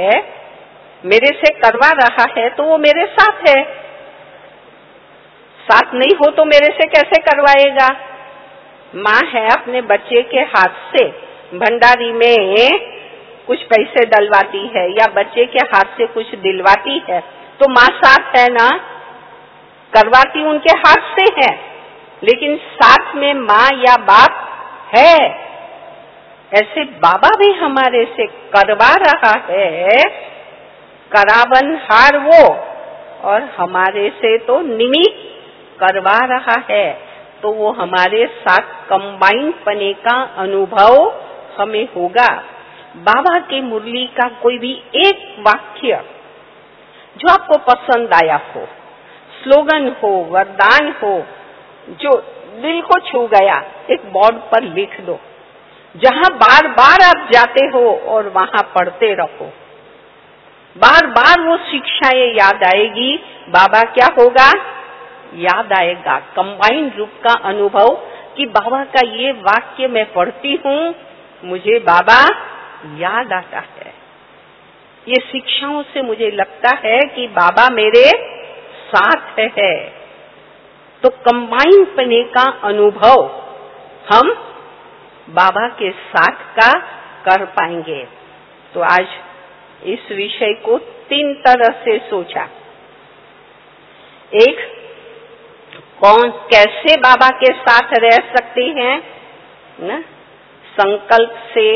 है तो वो मेरे साथ है। साथ नहीं हो तो मेरे से कैसे करवाएगा? माँ है, अपने बच्चे के हाथ से भंडारी में कुछ पैसे डलवाती है या बच्चे के हाथ से कुछ दिलवाती है, तो माँ साथ है ना, करवाती उनके हाथ से है, लेकिन साथ में माँ या बाप है। ऐसे बाबा भी हमारे से करवा रहा है, करावनहार वो, और हमारे से तो निमित्त करवा रहा है, तो वो हमारे साथ कंबाइन पने का अनुभव हमें होगा। बाबा की मुरली का कोई भी एक वाक्य जो आपको पसंद आया हो, स्लोगन हो, वरदान हो, जो दिल को छू गया, एक बोर्ड पर लिख दो, जहां बार बार आप जाते हो और वहां पढ़ते रहो। बार बार वो शिक्षाएं याद आएगी, बाबा क्या होगा? याद आएगा। कंबाइन रूप का अनुभव कि बाबा का ये वाक्य मैं पढ़ती हूँ, मुझे बाबा याद आता है। ये शिक्षाओं से मुझे लगता है कि बाबा मेरे साथ है। तो कंबाइन पने का अनुभव हम बाबा के साथ का कर पाएंगे। तो आज इस विषय को 3 तरह से सोचा। एक, कौन कैसे बाबा के साथ रह सकते हैं ना? संकल्प से,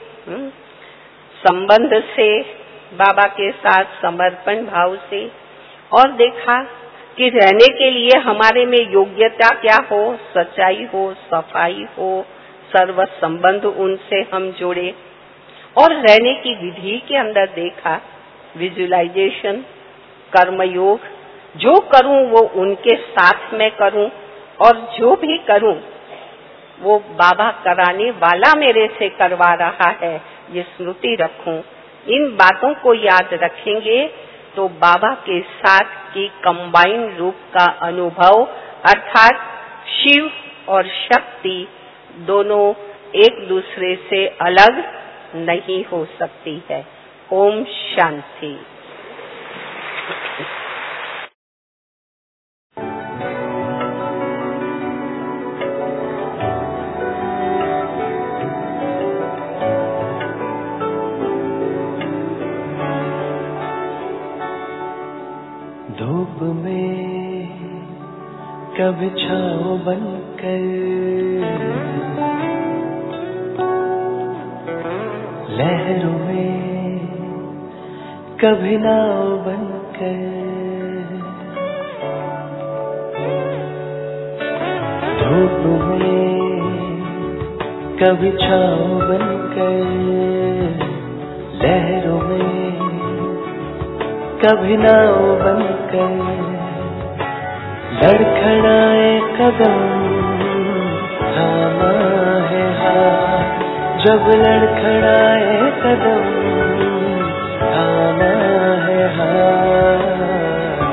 संबंध से, बाबा के साथ समर्पण भाव से। और देखा कि रहने के लिए हमारे में योग्यता क्या हो, सच्चाई हो, सफाई हो, सर्व संबंध उनसे हम जोड़े। और रहने की विधि के अंदर देखा विजुअलाइजेशन, कर्मयोग, जो करूं वो उनके साथ में करूं, और जो भी करूं वो बाबा कराने वाला मेरे से करवा रहा है, ये स्मृति रखूं। इन बातों को याद रखेंगे तो बाबा के साथ की कंबाइन रूप का अनुभव, अर्थात शिव और शक्ति दोनों एक दूसरे से अलग नहीं हो सकती है। ओम शांति। धूप में कभी छाँव बनकर, लहरों में कभी नाव बनकर, धूप में कभी छाँव बनकर, लहरों में कभी नाव बनकर, लड़खड़ाए कदम थामा है हाथ, जब लड़खड़ाए कदम थामा है हाथ।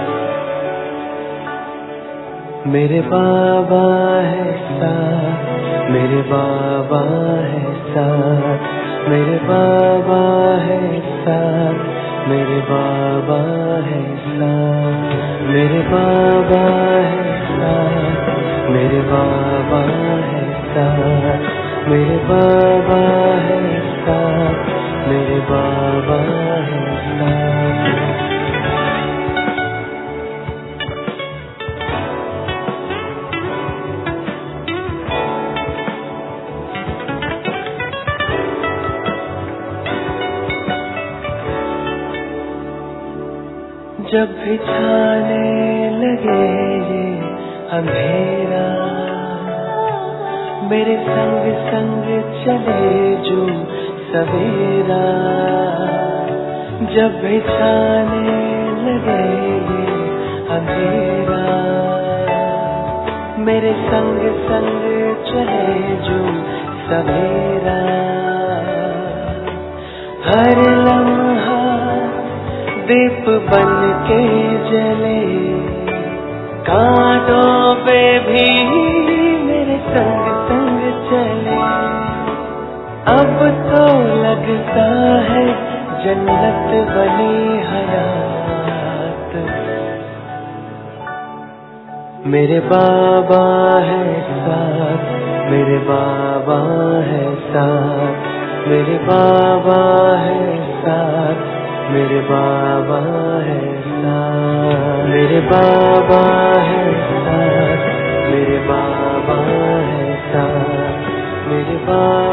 मेरे बाबा है साथ, मेरे बाबा है साथ, मेरे बाबा है साथ, मेरे बाबा है साथ, मेरे बाबा है साथ, मेरे बाबा है साथ, मेरे बाबा है साथ, मेरे बाबा है साथ। जब भी छाने लगे ये अंधेरा, मेरे संग संग चले जो सवेरा। जब भी छाने लगे ये अंधेरा, मेरे संग संग चले जो सवेरा। हर लम्हा दीप बन के जले, कांटों पे भी मेरे संग संग चले। अब तो लगता है जन्नत बनी हयात। मेरे बाबा है साथ, मेरे बाबा है साथ, मेरे बाबा है साथ, मेरे बाबा है साथ, मेरे बाबा है साथ, मेरे बाबा है साथ, मेरे बाबा